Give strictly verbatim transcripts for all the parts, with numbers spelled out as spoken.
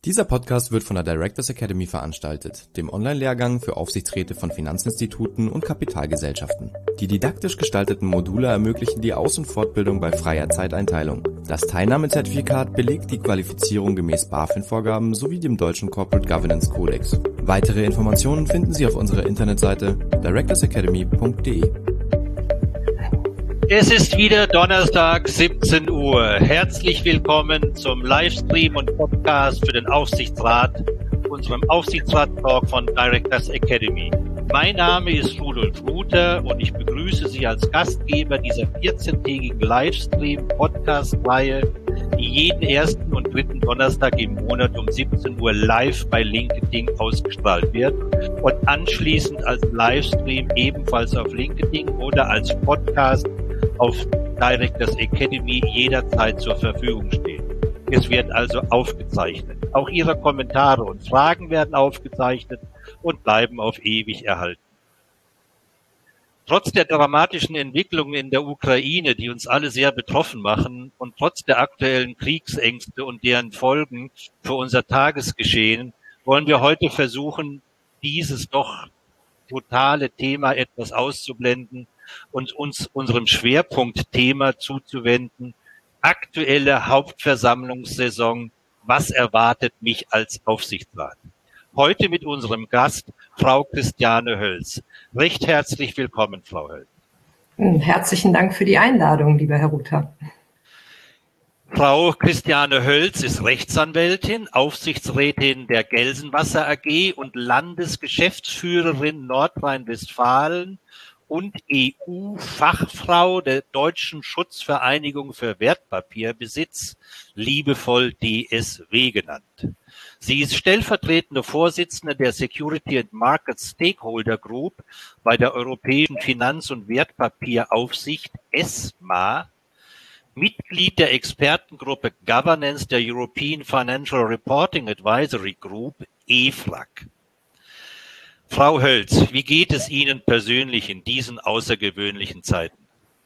Dieser Podcast wird von der Directors Academy veranstaltet, dem Online-Lehrgang für Aufsichtsräte von Finanzinstituten und Kapitalgesellschaften. Die didaktisch gestalteten Module ermöglichen die Aus- und Fortbildung bei freier Zeiteinteilung. Das Teilnahmezertifikat belegt die Qualifizierung gemäß BaFin-Vorgaben sowie dem deutschen Corporate Governance Kodex. Weitere Informationen finden Sie auf unserer Internetseite directors academy punkt de. Es ist wieder Donnerstag, siebzehn Uhr. Herzlich willkommen zum Livestream und Podcast für den Aufsichtsrat, unserem Aufsichtsrat-Talk von Directors Academy. Mein Name ist Rudolf Ruther und ich begrüße Sie als Gastgeber dieser vierzehntägigen Livestream-Podcast-Reihe, die jeden ersten und dritten Donnerstag im Monat um siebzehn Uhr live bei LinkedIn ausgestrahlt wird und anschließend als Livestream ebenfalls auf LinkedIn oder als Podcast auf Directors Academy jederzeit zur Verfügung stehen. Es wird also aufgezeichnet. Auch Ihre Kommentare und Fragen werden aufgezeichnet und bleiben auf ewig erhalten. Trotz der dramatischen Entwicklungen in der Ukraine, die uns alle sehr betroffen machen, und trotz der aktuellen Kriegsängste und deren Folgen für unser Tagesgeschehen, wollen wir heute versuchen, dieses doch totale Thema etwas auszublenden und uns unserem Schwerpunktthema zuzuwenden. Aktuelle Hauptversammlungssaison. Was erwartet mich als Aufsichtsrat? Heute mit unserem Gast, Frau Christiane Hölz. Recht herzlich willkommen, Frau Hölz. Herzlichen Dank für die Einladung, lieber Herr Ruther. Frau Christiane Hölz ist Rechtsanwältin, Aufsichtsrätin der Gelsenwasser A G und Landesgeschäftsführerin Nordrhein-Westfalen und E U-Fachfrau der Deutschen Schutzvereinigung für Wertpapierbesitz, liebevoll D S W genannt. Sie ist stellvertretende Vorsitzende der Security and Market Stakeholder Group bei der Europäischen Finanz- und Wertpapieraufsicht ESMA, Mitglied der Expertengruppe Governance der European Financial Reporting Advisory Group, E F R A G. Frau Hölz, wie geht es Ihnen persönlich in diesen außergewöhnlichen Zeiten?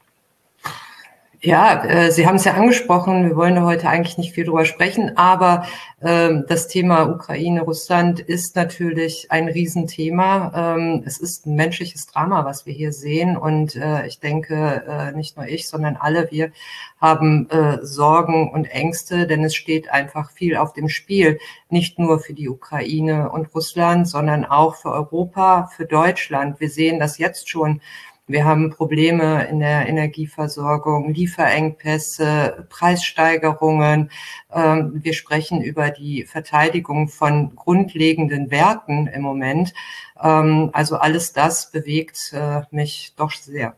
Ja, äh, Sie haben es ja angesprochen, wir wollen heute eigentlich nicht viel drüber sprechen, aber äh, das Thema Ukraine, Russland ist natürlich ein Riesenthema. Ähm, es ist ein menschliches Drama, was wir hier sehen, und äh, ich denke, äh, nicht nur ich, sondern alle wir haben äh, Sorgen und Ängste, denn es steht einfach viel auf dem Spiel, nicht nur für die Ukraine und Russland, sondern auch für Europa, für Deutschland. Wir sehen das jetzt schon. Wir haben Probleme in der Energieversorgung, Lieferengpässe, Preissteigerungen. Wir sprechen über die Verteidigung von grundlegenden Werten im Moment. Also alles das bewegt mich doch sehr.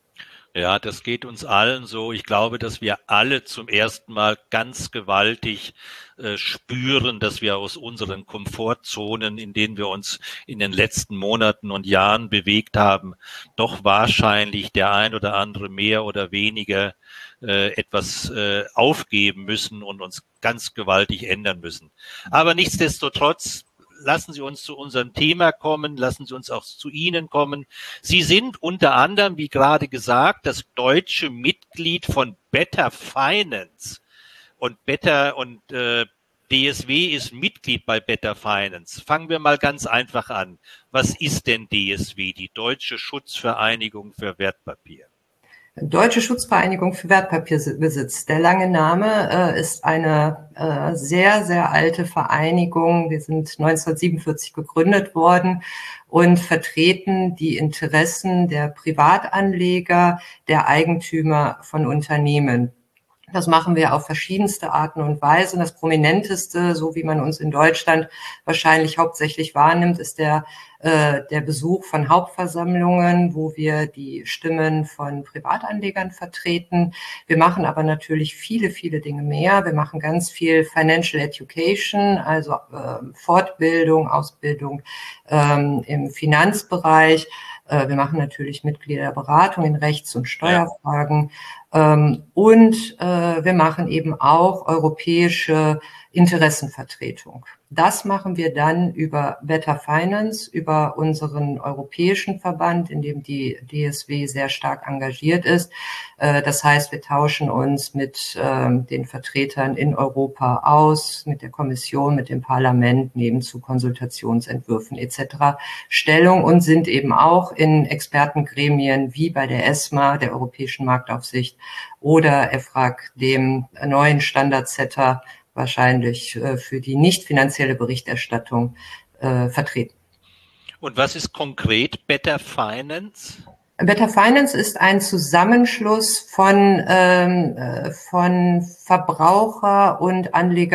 Ja, das geht uns allen so. Ich glaube, dass wir alle zum ersten Mal ganz gewaltig äh, spüren, dass wir aus unseren Komfortzonen, in denen wir uns in den letzten Monaten und Jahren bewegt haben, doch wahrscheinlich der ein oder andere mehr oder weniger äh, etwas äh, aufgeben müssen und uns ganz gewaltig ändern müssen. Aber nichtsdestotrotz, lassen Sie uns zu unserem Thema kommen, lassen Sie uns auch zu Ihnen kommen. Sie sind unter anderem, wie gerade gesagt, das deutsche Mitglied von Better Finance. Und Better und äh, D S W ist Mitglied bei Better Finance. Fangen wir mal ganz einfach an. Was ist denn D S W, die Deutsche Schutzvereinigung für Wertpapier? Deutsche Schutzvereinigung für Wertpapierbesitz. Der lange Name äh, ist eine äh, sehr, sehr alte Vereinigung. Wir sind neunzehnhundertsiebenundvierzig gegründet worden und vertreten die Interessen der Privatanleger, der Eigentümer von Unternehmen. Das machen wir auf verschiedenste Arten und Weisen. Das Prominenteste, so wie man uns in Deutschland wahrscheinlich hauptsächlich wahrnimmt, ist der, äh, der Besuch von Hauptversammlungen, wo wir die Stimmen von Privatanlegern vertreten. Wir machen aber natürlich viele, viele Dinge mehr. Wir machen ganz viel Financial Education, also äh, Fortbildung, Ausbildung ähm, im Finanzbereich. Äh, wir machen natürlich Mitgliederberatung in Rechts- und Steuerfragen. Ja. Ähm, und äh, äh, wir machen eben auch europäische Interessenvertretung. Das machen wir dann über Better Finance, über unseren europäischen Verband, in dem die D S W sehr stark engagiert ist. Das heißt, wir tauschen uns mit den Vertretern in Europa aus, mit der Kommission, mit dem Parlament, nehmen zu Konsultationsentwürfen et cetera Stellung und sind eben auch in Expertengremien wie bei der ESMA, der Europäischen Marktaufsicht, oder EFRAG, dem neuen Standardsetter, wahrscheinlich äh, für die nicht finanzielle Berichterstattung äh, vertreten. Und was ist konkret Better Finance? Better Finance ist ein Zusammenschluss von, ähm, von Verbraucher- und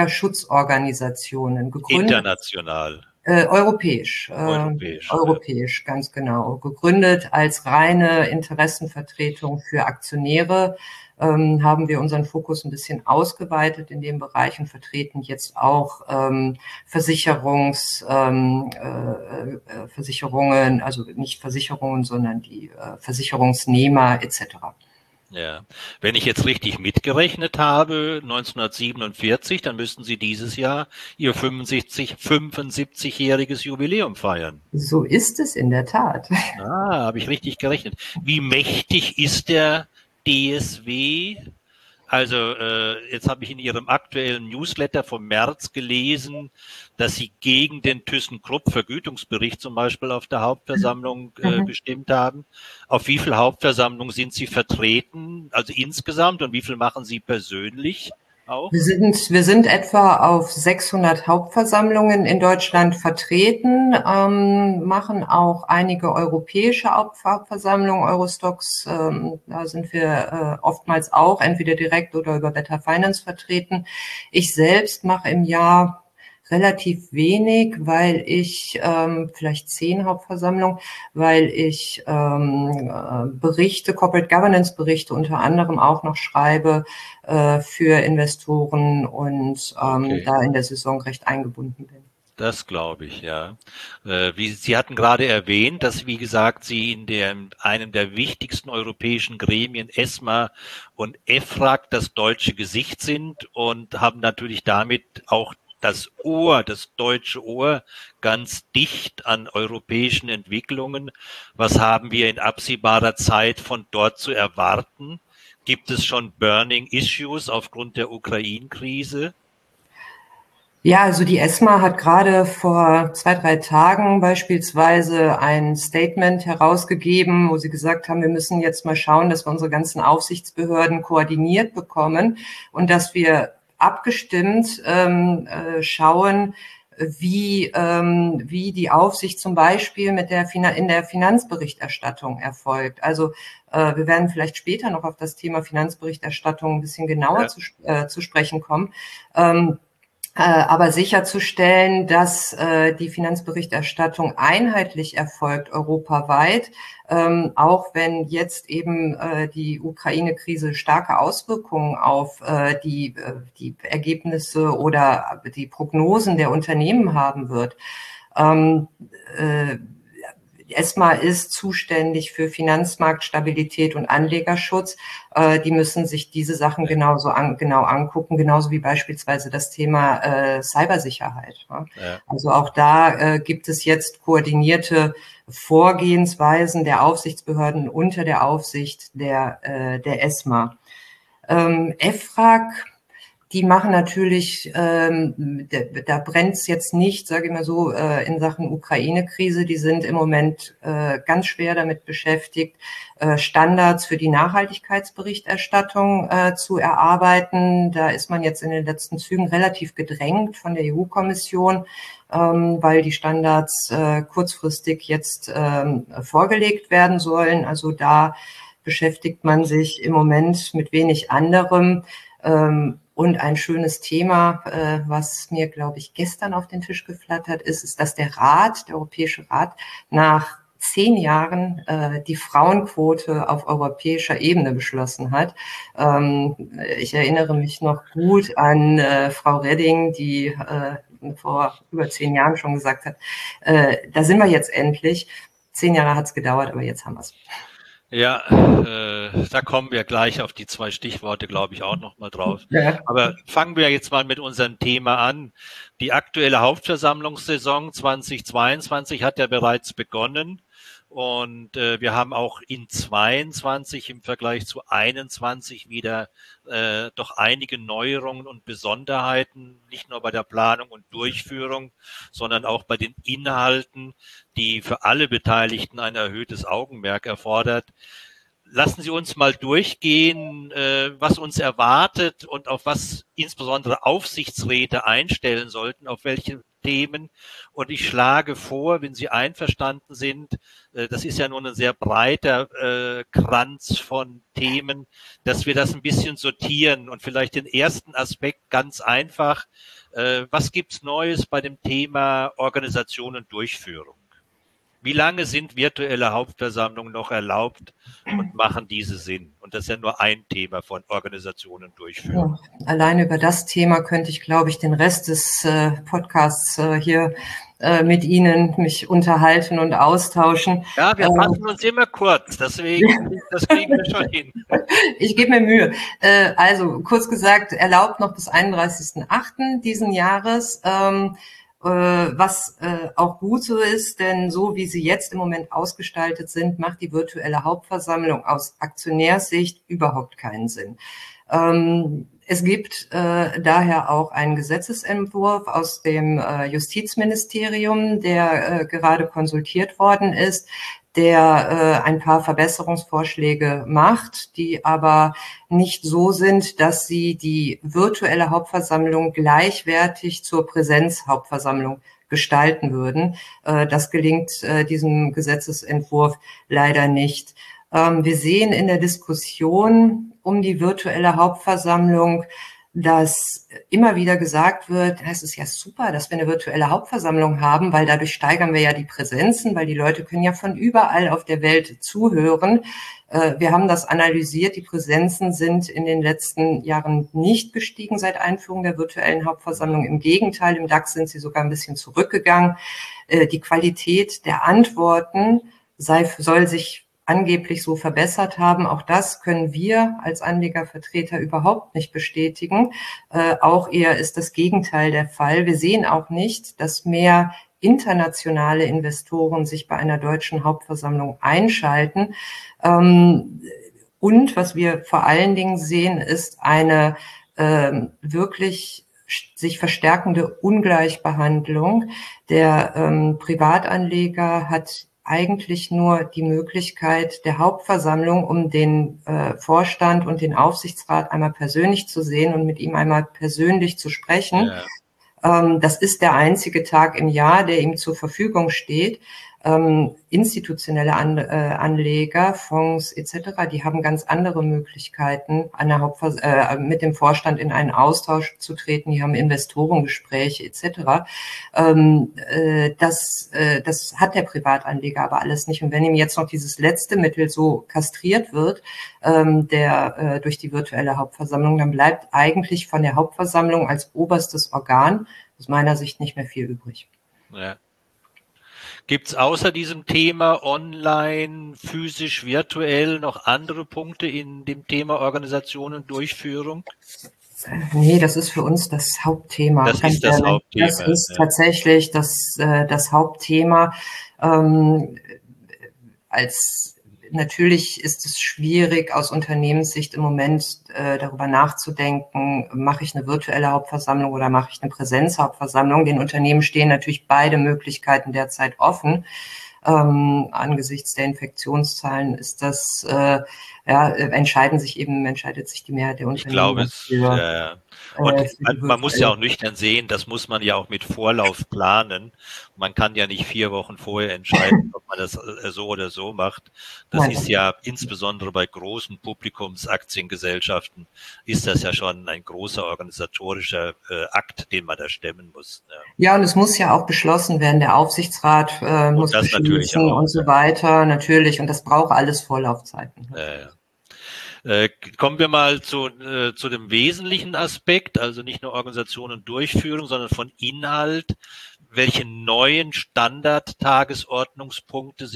Anlegerschutzorganisationen. Gegründet, international. Äh, europäisch. Äh, Europäisch. europäisch, ja. Ganz genau. Gegründet als reine Interessenvertretung für Aktionäre. Ähm, haben wir unseren Fokus ein bisschen ausgeweitet in dem Bereich und vertreten jetzt auch ähm, Versicherungs, ähm, äh, Versicherungen, also nicht Versicherungen, sondern die äh, Versicherungsnehmer et cetera. Ja, wenn ich jetzt richtig mitgerechnet habe, neunzehnhundertsiebenundvierzig, dann müssten Sie dieses Jahr Ihr fünfundsiebzig, fünfundsiebzigjähriges Jubiläum feiern. So ist es in der Tat. Ah, habe ich richtig gerechnet. Wie mächtig ist der D S W? Also äh, jetzt habe ich in Ihrem aktuellen Newsletter vom März gelesen, dass Sie gegen den ThyssenKrupp-Vergütungsbericht zum Beispiel auf der Hauptversammlung äh, Mhm. bestimmt haben. Auf wie viel Hauptversammlungen sind Sie vertreten, also insgesamt, und wie viel machen Sie persönlich auch? Wir sind, wir sind etwa auf sechshundert Hauptversammlungen in Deutschland vertreten, ähm, machen auch einige europäische Hauptversammlungen, Eurostoxx, ähm, da sind wir äh, oftmals auch entweder direkt oder über Better Finance vertreten. Ich selbst mache im Jahr relativ wenig, weil ich, ähm, vielleicht zehn Hauptversammlungen, weil ich ähm, äh, Berichte, Corporate Governance Berichte unter anderem auch noch schreibe äh, für Investoren und ähm, Okay. da in der Saison recht eingebunden bin. Das glaube ich, ja. Äh, wie, Sie hatten gerade erwähnt, dass, wie gesagt, Sie in dem, einem der wichtigsten europäischen Gremien, ESMA und EFRAG, das deutsche Gesicht sind und haben natürlich damit auch das Ohr, das deutsche Ohr, ganz dicht an europäischen Entwicklungen. Was haben wir in absehbarer Zeit von dort zu erwarten? Gibt es schon Burning Issues aufgrund der Ukraine-Krise? Ja, also die ESMA hat gerade vor zwei, drei Tagen beispielsweise ein Statement herausgegeben, wo sie gesagt haben, wir müssen jetzt mal schauen, dass wir unsere ganzen Aufsichtsbehörden koordiniert bekommen und dass wir abgestimmt ähm, äh, schauen, wie, ähm, wie die Aufsicht zum Beispiel mit der Finan- in der Finanzberichterstattung erfolgt. Also äh, wir werden vielleicht später noch auf das Thema Finanzberichterstattung ein bisschen genauer Ja. zu, äh, zu sprechen kommen. Ähm, Äh, aber sicherzustellen, dass äh, die Finanzberichterstattung einheitlich erfolgt, europaweit, ähm, auch wenn jetzt eben äh, die Ukraine-Krise starke Auswirkungen auf äh, die, äh, die Ergebnisse oder die Prognosen der Unternehmen haben wird. Ähm, äh, ESMA ist zuständig für Finanzmarktstabilität und Anlegerschutz. Äh, die müssen sich diese Sachen genauso an, genau angucken, genauso wie beispielsweise das Thema äh, Cybersicherheit. Ja. Ja. Also auch da äh, gibt es jetzt koordinierte Vorgehensweisen der Aufsichtsbehörden unter der Aufsicht der, äh, der ESMA. Ähm, EFRAG, die machen natürlich, ähm, da, da brennt es jetzt nicht, sage ich mal so, äh, in Sachen Ukraine-Krise. Die sind im Moment äh, ganz schwer damit beschäftigt, äh, Standards für die Nachhaltigkeitsberichterstattung äh, zu erarbeiten. Da ist man jetzt in den letzten Zügen relativ gedrängt von der E U-Kommission, ähm, weil die Standards äh, kurzfristig jetzt ähm, vorgelegt werden sollen. Also da beschäftigt man sich im Moment mit wenig anderem. Ähm, Und ein schönes Thema, äh, was mir, glaube ich, gestern auf den Tisch geflattert ist, ist, dass der Rat, der Europäische Rat, nach zehn Jahren äh, die Frauenquote auf europäischer Ebene beschlossen hat. Ähm, ich erinnere mich noch gut an äh, Frau Reding, die äh, vor über zehn Jahren schon gesagt hat, äh, da sind wir jetzt endlich. Zehn Jahre hat es gedauert, aber jetzt haben wir es. Ja, äh, da kommen wir gleich auf die zwei Stichworte, glaube ich, auch noch mal drauf. Ja. Aber fangen wir jetzt mal mit unserem Thema an. Die aktuelle Hauptversammlungssaison zweitausendzweiundzwanzig hat ja bereits begonnen. Und äh, wir haben auch in zweiundzwanzig im Vergleich zu einundzwanzig wieder äh, doch einige Neuerungen und Besonderheiten, nicht nur bei der Planung und Durchführung, sondern auch bei den Inhalten, die für alle Beteiligten ein erhöhtes Augenmerk erfordert. Lassen Sie uns mal durchgehen, äh, was uns erwartet und auf was insbesondere Aufsichtsräte einstellen sollten, auf welche Themen. Und ich schlage vor, wenn Sie einverstanden sind, äh, das ist ja nun ein sehr breiter äh, Kranz von Themen, dass wir das ein bisschen sortieren und vielleicht den ersten Aspekt ganz einfach. Äh, was gibt's Neues bei dem Thema Organisation und Durchführung? Wie lange sind virtuelle Hauptversammlungen noch erlaubt und machen diese Sinn? Und das ist ja nur ein Thema von Organisation und Durchführung. Ja, alleine über das Thema könnte ich, glaube ich, den Rest des äh, Podcasts äh, hier äh, mit Ihnen mich unterhalten und austauschen. Ja, wir Ähm, fassen uns immer kurz, deswegen, das kriegen wir schon hin. Ich gebe mir Mühe. Äh, also kurz gesagt, erlaubt noch bis einunddreißigsten achten diesen Jahres. Ähm, was äh, auch gut so ist, denn so wie sie jetzt im Moment ausgestaltet sind, macht die virtuelle Hauptversammlung aus Aktionärssicht überhaupt keinen Sinn. Ähm, es gibt äh, daher auch einen Gesetzesentwurf aus dem äh, Justizministerium, der äh, gerade konsultiert worden ist, der äh, ein paar Verbesserungsvorschläge macht, die aber nicht so sind, dass sie die virtuelle Hauptversammlung gleichwertig zur Präsenzhauptversammlung gestalten würden. Äh, das gelingt äh, diesem Gesetzesentwurf leider nicht. Ähm, wir sehen in der Diskussion um die virtuelle Hauptversammlung, dass immer wieder gesagt wird, es ist ja super, dass wir eine virtuelle Hauptversammlung haben, weil dadurch steigern wir ja die Präsenzen, weil die Leute können ja von überall auf der Welt zuhören. Wir haben das analysiert, die Präsenzen sind in den letzten Jahren nicht gestiegen seit Einführung der virtuellen Hauptversammlung. Im Gegenteil, im DAX sind sie sogar ein bisschen zurückgegangen. Die Qualität der Antworten sei, soll sich angeblich so verbessert haben. Auch das können wir als Anlegervertreter überhaupt nicht bestätigen. Äh, auch eher ist das Gegenteil der Fall. Wir sehen auch nicht, dass mehr internationale Investoren sich bei einer deutschen Hauptversammlung einschalten. Ähm, und was wir vor allen Dingen sehen, ist eine äh, wirklich sich verstärkende Ungleichbehandlung. Der ähm, Privatanleger hat eigentlich nur die Möglichkeit der Hauptversammlung, um den äh, Vorstand und den Aufsichtsrat einmal persönlich zu sehen und mit ihm einmal persönlich zu sprechen. Ja. Ähm, das ist der einzige Tag im Jahr, der ihm zur Verfügung steht. Ähm, institutionelle An äh, Anleger, Fonds et cetera, die haben ganz andere Möglichkeiten, an der Hauptvers äh, mit dem Vorstand in einen Austausch zu treten. Die haben Investorengespräche et cetera. Ähm, äh, das, äh, das hat der Privatanleger aber alles nicht. Und wenn ihm jetzt noch dieses letzte Mittel so kastriert wird, ähm, der äh, durch die virtuelle Hauptversammlung, dann bleibt eigentlich von der Hauptversammlung als oberstes Organ aus meiner Sicht nicht mehr viel übrig. Ja. Gibt es außer diesem Thema online, physisch, virtuell noch andere Punkte in dem Thema Organisation und Durchführung? Nee, das ist für uns das Hauptthema. Das ist das Hauptthema. Das ist ja. tatsächlich das, das Hauptthema. Ähm, als Natürlich ist es schwierig, aus Unternehmenssicht im Moment äh, darüber nachzudenken, mache ich eine virtuelle Hauptversammlung oder mache ich eine Präsenzhauptversammlung. Den Unternehmen stehen natürlich beide Möglichkeiten derzeit offen. Ähm, angesichts der Infektionszahlen ist das, äh, ja, entscheiden sich eben, entscheidet sich die Mehrheit der Unternehmen. Ich glaube, es, für, äh, und äh, man, man muss ja auch nüchtern sehen, das muss man ja auch mit Vorlauf planen. Man kann ja nicht vier Wochen vorher entscheiden, ob man das so oder so macht. Das Nein. ist ja insbesondere bei großen Publikumsaktiengesellschaften ist das ja schon ein großer organisatorischer äh, Akt, den man da stemmen muss. Ja. ja, und es muss ja auch beschlossen werden. Der Aufsichtsrat äh, muss beschließen und so weiter, natürlich. Und das braucht alles Vorlaufzeiten. Äh, Äh, kommen wir mal zu, äh, zu dem wesentlichen Aspekt, also nicht nur Organisation und Durchführung, sondern von Inhalt. Welche neuen Standard-Tagesordnungspunkte sind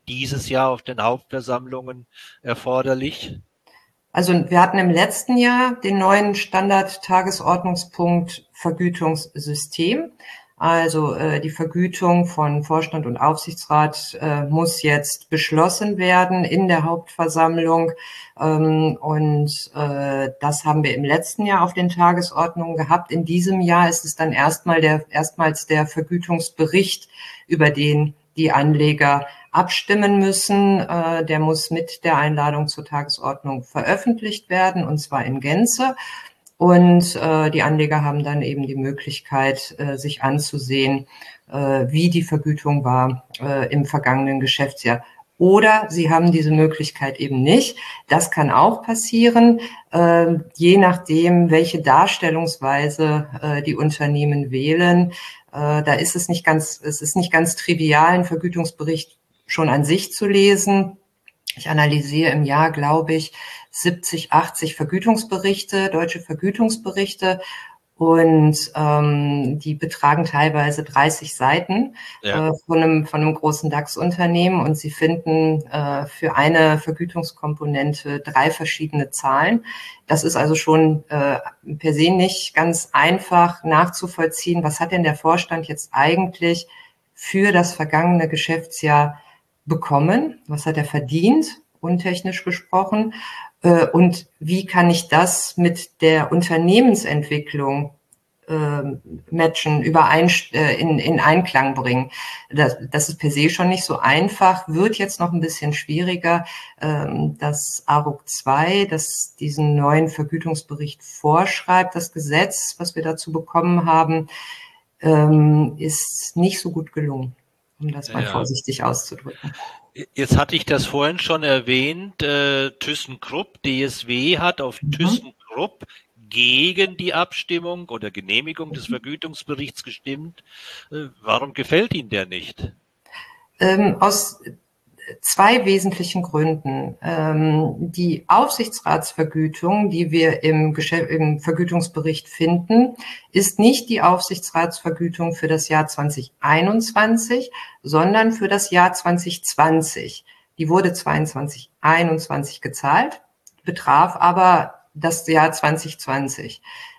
dieses Jahr auf den Hauptversammlungen erforderlich? Also wir hatten im letzten Jahr den neuen Standard-Tagesordnungspunkt Vergütungssystem. Also äh, die Vergütung von Vorstand und Aufsichtsrat äh, muss jetzt beschlossen werden in der Hauptversammlung. Ähm, und äh, das haben wir im letzten Jahr auf den Tagesordnungen gehabt. In diesem Jahr ist es dann erstmal der, erstmals der Vergütungsbericht, über den die Anleger abstimmen müssen. Äh, der muss mit der Einladung zur Tagesordnung veröffentlicht werden, und zwar in Gänze. Und äh, die Anleger haben dann eben die Möglichkeit, äh, sich anzusehen, äh, wie die Vergütung war äh, im vergangenen Geschäftsjahr. Oder sie haben diese Möglichkeit eben nicht. Das kann auch passieren, äh, je nachdem, welche Darstellungsweise äh, die Unternehmen wählen. Äh, da ist es nicht ganz, es ist nicht ganz trivial, einen Vergütungsbericht schon an sich zu lesen. Ich analysiere im Jahr, glaube ich, siebzig, achtzig Vergütungsberichte, deutsche Vergütungsberichte, und ähm, die betragen teilweise dreißig Seiten ja. äh, von einem, von einem großen DAX-Unternehmen, und Sie finden äh, für eine Vergütungskomponente drei verschiedene Zahlen. Das ist also schon äh, per se nicht ganz einfach nachzuvollziehen, was hat denn der Vorstand jetzt eigentlich für das vergangene Geschäftsjahr bekommen, was hat er verdient, untechnisch gesprochen, äh, und wie kann ich das mit der Unternehmensentwicklung äh, matchen, überein, äh, in, in Einklang bringen. Das, das ist per se schon nicht so einfach, wird jetzt noch ein bisschen schwieriger. Ähm, das A R U C zwei, das diesen neuen Vergütungsbericht vorschreibt, das Gesetz, was wir dazu bekommen haben, ähm, ist nicht so gut gelungen, um das mal ja. vorsichtig auszudrücken. Jetzt hatte ich das vorhin schon erwähnt, äh, ThyssenKrupp, D S W hat auf mhm. ThyssenKrupp gegen die Abstimmung oder Genehmigung des Vergütungsberichts gestimmt. Äh, warum gefällt Ihnen der nicht? Ähm, aus zwei wesentlichen Gründen. Ähm, die Aufsichtsratsvergütung, die wir im, Geschäft, im Vergütungsbericht finden, ist nicht die Aufsichtsratsvergütung für das Jahr zwanzig einundzwanzig, sondern für das Jahr zwanzig zwanzig. Die wurde zweiundzwanzig einundzwanzig gezahlt, betraf aber das Jahr zwanzig zwanzig.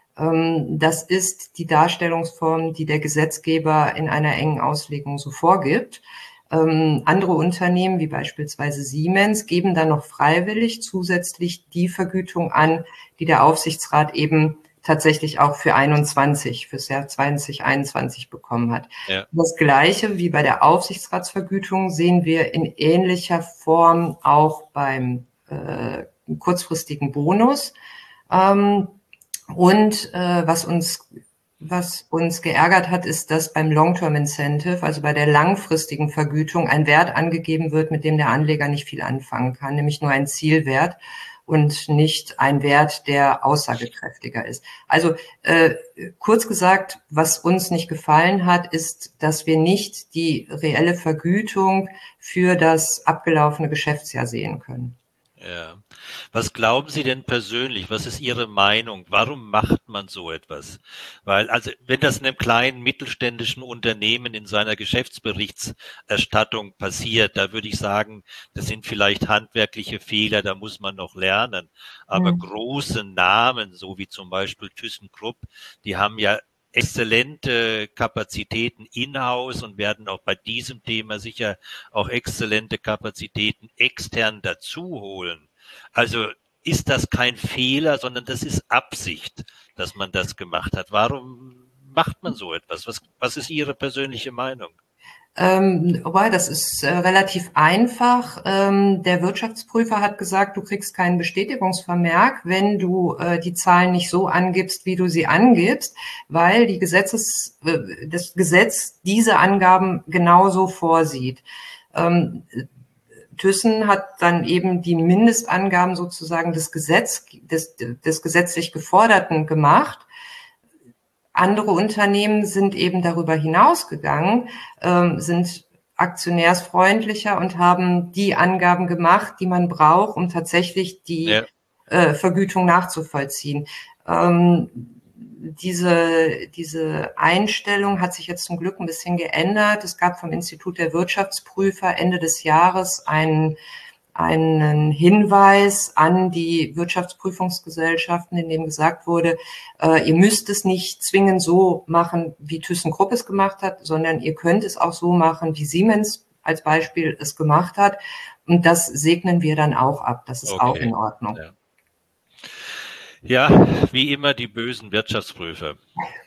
Ähm, das ist die Darstellungsform, die der Gesetzgeber in einer engen Auslegung so vorgibt. Ähm, andere Unternehmen, wie beispielsweise Siemens, geben dann noch freiwillig zusätzlich die Vergütung an, die der Aufsichtsrat eben tatsächlich auch für einundzwanzig, fürs Jahr zwanzig einundzwanzig bekommen hat. Ja. Das Gleiche wie bei der Aufsichtsratsvergütung sehen wir in ähnlicher Form auch beim äh, kurzfristigen Bonus. Ähm, und äh, was uns Was uns geärgert hat, ist, dass beim Long-Term Incentive, also bei der langfristigen Vergütung, ein Wert angegeben wird, mit dem der Anleger nicht viel anfangen kann, nämlich nur ein Zielwert und nicht ein Wert, der aussagekräftiger ist. Also äh, kurz gesagt, was uns nicht gefallen hat, ist, dass wir nicht die reelle Vergütung für das abgelaufene Geschäftsjahr sehen können. Ja. Was glauben Sie denn persönlich? Was ist Ihre Meinung? Warum macht man so etwas? Weil, also, wenn das einem kleinen mittelständischen Unternehmen in seiner Geschäftsberichtserstattung passiert, da würde ich sagen, das sind vielleicht handwerkliche Fehler, da muss man noch lernen. Aber mhm. große Namen, so wie zum Beispiel ThyssenKrupp, die haben ja exzellente Kapazitäten in-house und werden auch bei diesem Thema sicher auch exzellente Kapazitäten extern dazu holen. Also ist das kein Fehler, sondern das ist Absicht, dass man das gemacht hat. Warum macht man so etwas? Was, was ist Ihre persönliche Meinung? Ähm, wobei, das ist äh, relativ einfach. Ähm, der Wirtschaftsprüfer hat gesagt, du kriegst keinen Bestätigungsvermerk, wenn du äh, die Zahlen nicht so angibst, wie du sie angibst, weil die Gesetzes, äh, das Gesetz diese Angaben genauso vorsieht. Ähm, Thyssen hat dann eben die Mindestangaben sozusagen des Gesetz, des, des gesetzlich Geforderten gemacht. Andere Unternehmen sind eben darüber hinausgegangen, ähm, sind aktionärsfreundlicher und haben die Angaben gemacht, die man braucht, um tatsächlich die ja. äh, Vergütung nachzuvollziehen. Ähm, diese, diese Einstellung hat sich jetzt zum Glück ein bisschen geändert. Es gab vom Institut der Wirtschaftsprüfer Ende des Jahres einen, einen Hinweis an die Wirtschaftsprüfungsgesellschaften, in dem gesagt wurde, äh, ihr müsst es nicht zwingend so machen, wie ThyssenKrupp es gemacht hat, sondern ihr könnt es auch so machen, wie Siemens als Beispiel es gemacht hat. Und das segnen wir dann auch ab. Das ist okay. Auch in Ordnung. Ja. Ja, wie immer die bösen Wirtschaftsprüfer.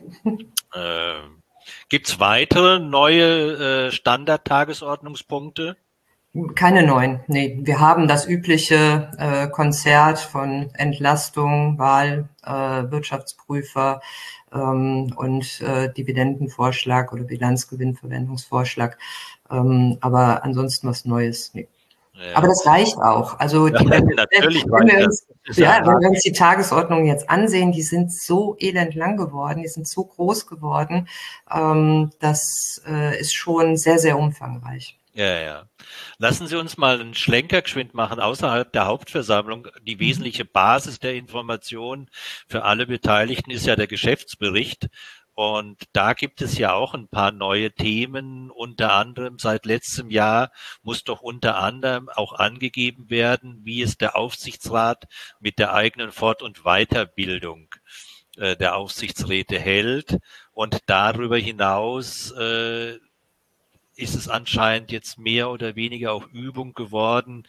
äh, Gibt es weitere neue äh, Standard-Tagesordnungspunkte? Keine neuen, nee. Wir haben das übliche äh, Konzert von Entlastung, Wahl, äh, Wirtschaftsprüfer ähm, und äh, Dividendenvorschlag oder Bilanzgewinnverwendungsvorschlag. Ähm, aber ansonsten was Neues, nee. Ja. Aber das reicht auch. Also die, wenn, Natürlich wenn, wir uns, ja, wenn wir uns die Tagesordnung jetzt ansehen, die sind so elend lang geworden, die sind so groß geworden, ähm, das äh, ist schon sehr, sehr umfangreich. Ja, ja. Lassen Sie uns mal einen Schlenker geschwind machen außerhalb der Hauptversammlung. Die wesentliche Basis der Information für alle Beteiligten ist ja der Geschäftsbericht. Und da gibt es ja auch ein paar neue Themen. Unter anderem seit letztem Jahr muss doch unter anderem auch angegeben werden, wie es der Aufsichtsrat mit der eigenen Fort- und Weiterbildung äh, der Aufsichtsräte hält. Und darüber hinaus äh, ist es anscheinend jetzt mehr oder weniger auch Übung geworden,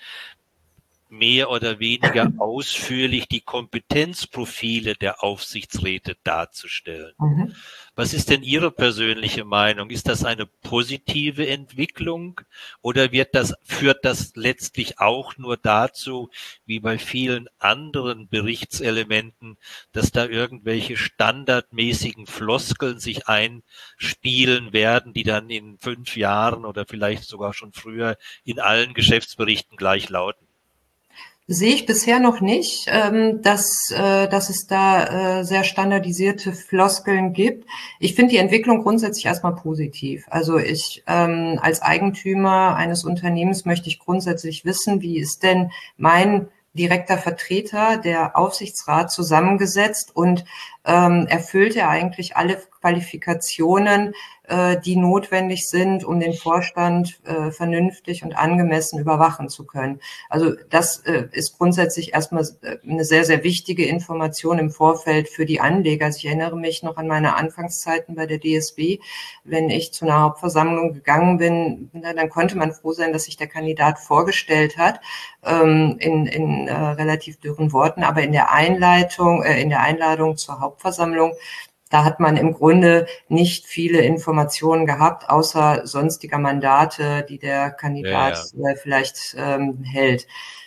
mehr oder weniger ausführlich die Kompetenzprofile der Aufsichtsräte darzustellen. Mhm. Was ist denn Ihre persönliche Meinung? Ist das eine positive Entwicklung oder wird das, führt das letztlich auch nur dazu, wie bei vielen anderen Berichtselementen, dass da irgendwelche standardmäßigen Floskeln sich einspielen werden, die dann in fünf Jahren oder vielleicht sogar schon früher in allen Geschäftsberichten gleich lauten? Sehe ich bisher noch nicht, dass, dass es da sehr standardisierte Floskeln gibt. Ich finde die Entwicklung grundsätzlich erstmal positiv. Also ich als Eigentümer eines Unternehmens möchte ich grundsätzlich wissen, wie ist denn mein direkter Vertreter, der Aufsichtsrat, zusammengesetzt und ähm, erfüllt er eigentlich alle Qualifikationen, äh, die notwendig sind, um den Vorstand äh, vernünftig und angemessen überwachen zu können. Also das äh, ist grundsätzlich erstmal eine sehr, sehr wichtige Information im Vorfeld für die Anleger. Also ich erinnere mich noch an meine Anfangszeiten bei der D S B. Wenn ich zu einer Hauptversammlung gegangen bin, dann konnte man froh sein, dass sich der Kandidat vorgestellt hat, ähm, in, in äh, relativ dürren Worten, aber in der Einleitung, äh, in der Einladung zur Hauptversammlung, da hat man im Grunde nicht viele Informationen gehabt, außer sonstiger Mandate, die der Kandidat ja, ja. vielleicht ähm, hält.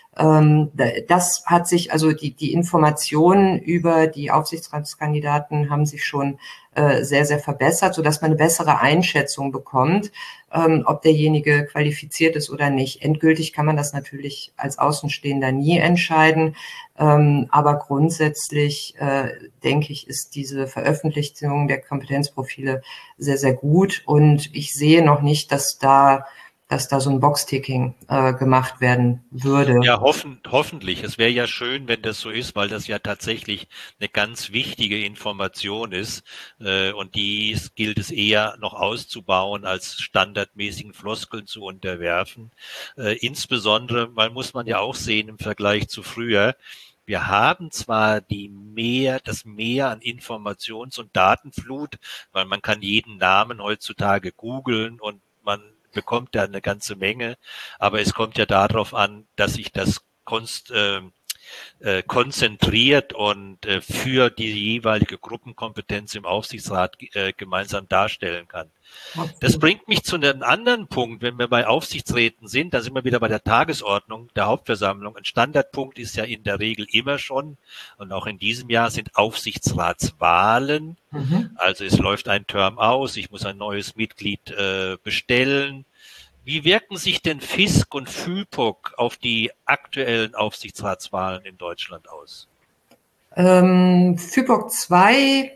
Ähm, das hat sich, also die, die Informationen über die Aufsichtsratskandidaten haben sich schon äh, sehr, sehr verbessert, sodass man eine bessere Einschätzung bekommt, ähm, ob derjenige qualifiziert ist oder nicht. Endgültig kann man das natürlich als Außenstehender nie entscheiden. Ähm, aber grundsätzlich, äh, denke ich, ist diese Veröffentlichung der Kompetenzprofile sehr, sehr gut. Und ich sehe noch nicht, dass da dass da so ein Boxticking äh, gemacht werden würde. Ja, hoffen, hoffentlich. Es wäre ja schön, wenn das so ist, weil das ja tatsächlich eine ganz wichtige Information ist äh, und die gilt es eher noch auszubauen, als standardmäßigen Floskeln zu unterwerfen. Äh, insbesondere, weil muss man ja auch sehen im Vergleich zu früher, wir haben zwar die mehr, das Mehr an Informations- und Datenflut, weil man kann jeden Namen heutzutage googeln und man bekommt ja eine ganze Menge, aber es kommt ja darauf an, dass sich das konst, äh, äh, konzentriert und äh, für die jeweilige Gruppenkompetenz im Aufsichtsrat äh, gemeinsam darstellen kann. Das bringt mich zu einem anderen Punkt, wenn wir bei Aufsichtsräten sind, da sind wir wieder bei der Tagesordnung der Hauptversammlung. Ein Standardpunkt ist ja in der Regel immer schon, und auch in diesem Jahr sind Aufsichtsratswahlen. Mhm. Also es läuft ein Term aus, ich muss ein neues Mitglied äh, bestellen. Wie wirken sich denn Fisk und F I P O K auf die aktuellen Aufsichtsratswahlen in Deutschland aus? Ähm, FIPOC zwei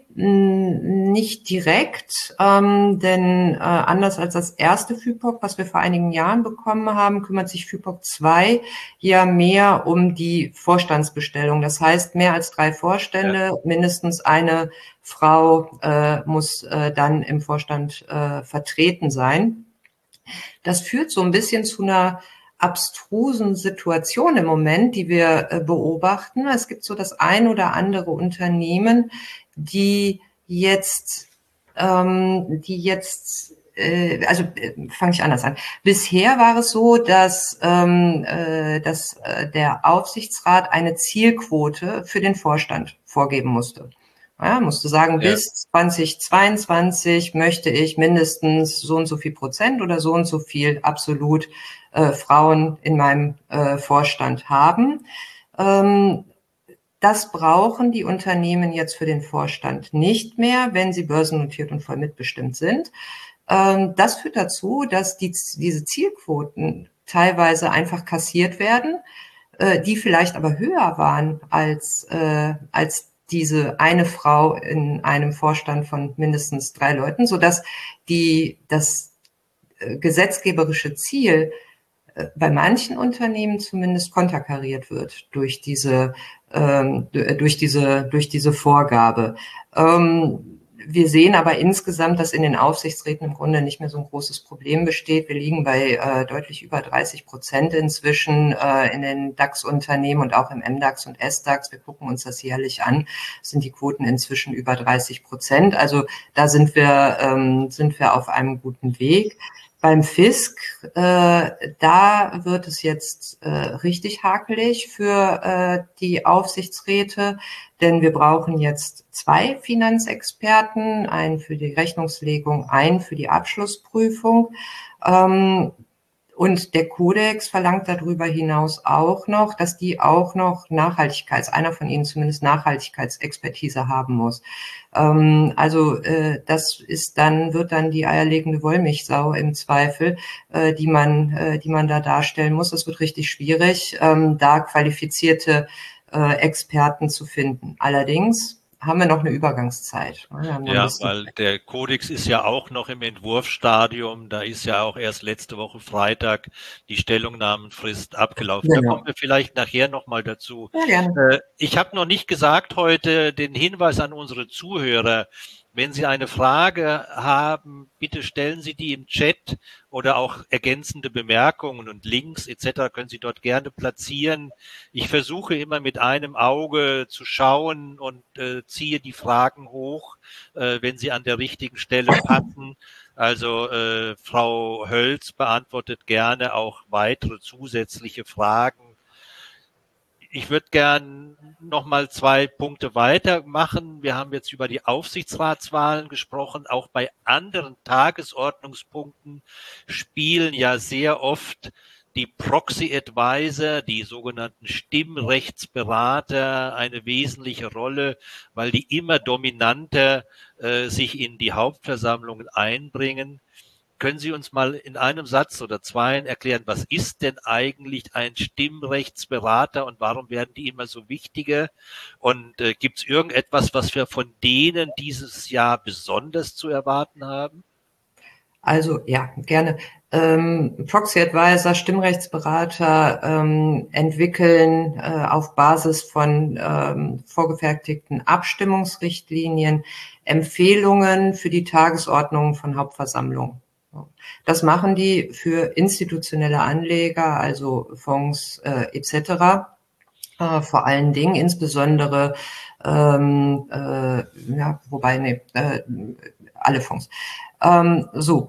nicht direkt, ähm, denn äh, anders als das erste FIPOC, was wir vor einigen Jahren bekommen haben, kümmert sich FIPOC zwei ja mehr um die Vorstandsbestellung. Das heißt, mehr als drei Vorstände, ja. mindestens eine Frau äh, muss äh, dann im Vorstand äh, vertreten sein. Das führt so ein bisschen zu einer abstrusen Situation im Moment, die wir äh, beobachten. Es gibt so das ein oder andere Unternehmen, die jetzt, ähm, die jetzt, äh, also äh, fange ich anders an. Bisher war es so, dass, ähm, äh, dass äh, der Aufsichtsrat eine Zielquote für den Vorstand vorgeben musste. Ja, musste sagen, ja. bis zweitausendzweiundzwanzig möchte ich mindestens so und so viel Prozent oder so und so viel absolut äh, Frauen in meinem äh, Vorstand haben. Ähm, das brauchen die Unternehmen jetzt für den Vorstand nicht mehr, wenn sie börsennotiert und voll mitbestimmt sind. Ähm, das führt dazu, dass die, diese Zielquoten teilweise einfach kassiert werden, äh, die vielleicht aber höher waren als, äh, als diese eine Frau in einem Vorstand von mindestens drei Leuten, sodass die, das äh, gesetzgeberische Ziel äh, bei manchen Unternehmen zumindest konterkariert wird durch diese, ähm, durch diese, durch diese Vorgabe. Ähm, wir sehen aber insgesamt, dass in den Aufsichtsräten im Grunde nicht mehr so ein großes Problem besteht. Wir liegen bei äh, deutlich über dreißig Prozent inzwischen äh, in den DAX-Unternehmen und auch im M DAX und S DAX. Wir gucken uns das jährlich an, sind die Quoten inzwischen über dreißig Prozent. Also da sind wir, ähm, sind wir auf einem guten Weg. Beim Fisk, äh, da wird es jetzt äh, richtig hakelig für äh, die Aufsichtsräte, denn wir brauchen jetzt zwei Finanzexperten, einen für die Rechnungslegung, einen für die Abschlussprüfung. Ähm, Und der Kodex verlangt darüber hinaus auch noch, dass die auch noch Nachhaltigkeits, einer von ihnen zumindest Nachhaltigkeitsexpertise haben muss. Ähm, also äh, das ist dann, wird dann die eierlegende Wollmilchsau im Zweifel, äh, die man, äh, die man da darstellen muss. Es wird richtig schwierig, ähm, da qualifizierte äh, Experten zu finden. Allerdings haben wir noch eine Übergangszeit. Ja, weil der Kodex ist ja auch noch im Entwurfsstadium. Da ist ja auch erst letzte Woche Freitag die Stellungnahmenfrist abgelaufen. Genau. Da kommen wir vielleicht nachher nochmal dazu. Ja, gerne. Ich habe noch nicht gesagt heute den Hinweis an unsere Zuhörer. Wenn Sie eine Frage haben, bitte stellen Sie die im Chat oder auch ergänzende Bemerkungen und Links et cetera können Sie dort gerne platzieren. Ich versuche immer mit einem Auge zu schauen und äh, ziehe die Fragen hoch, äh, wenn sie an der richtigen Stelle passen. Also äh, Frau Hölz beantwortet gerne auch weitere zusätzliche Fragen. Ich würde gern noch mal zwei Punkte weitermachen. Wir haben jetzt über die Aufsichtsratswahlen gesprochen. Auch bei anderen Tagesordnungspunkten spielen ja sehr oft die Proxy-Advisor, die sogenannten Stimmrechtsberater, eine wesentliche Rolle, weil die immer dominanter äh, sich in die Hauptversammlungen einbringen. Können Sie uns mal in einem Satz oder zweien erklären, was ist denn eigentlich ein Stimmrechtsberater und warum werden die immer so wichtiger? Und äh, gibt es irgendetwas, was wir von denen dieses Jahr besonders zu erwarten haben? Also ja, gerne. Ähm, Proxy Advisor, Stimmrechtsberater ähm, entwickeln äh, auf Basis von ähm, vorgefertigten Abstimmungsrichtlinien Empfehlungen für die Tagesordnung von Hauptversammlungen. Das machen die für institutionelle Anleger, also Fonds äh, et cetera. Äh, vor allen Dingen, insbesondere, ähm, äh, ja, wobei, nee, äh, alle Fonds. Ähm, so,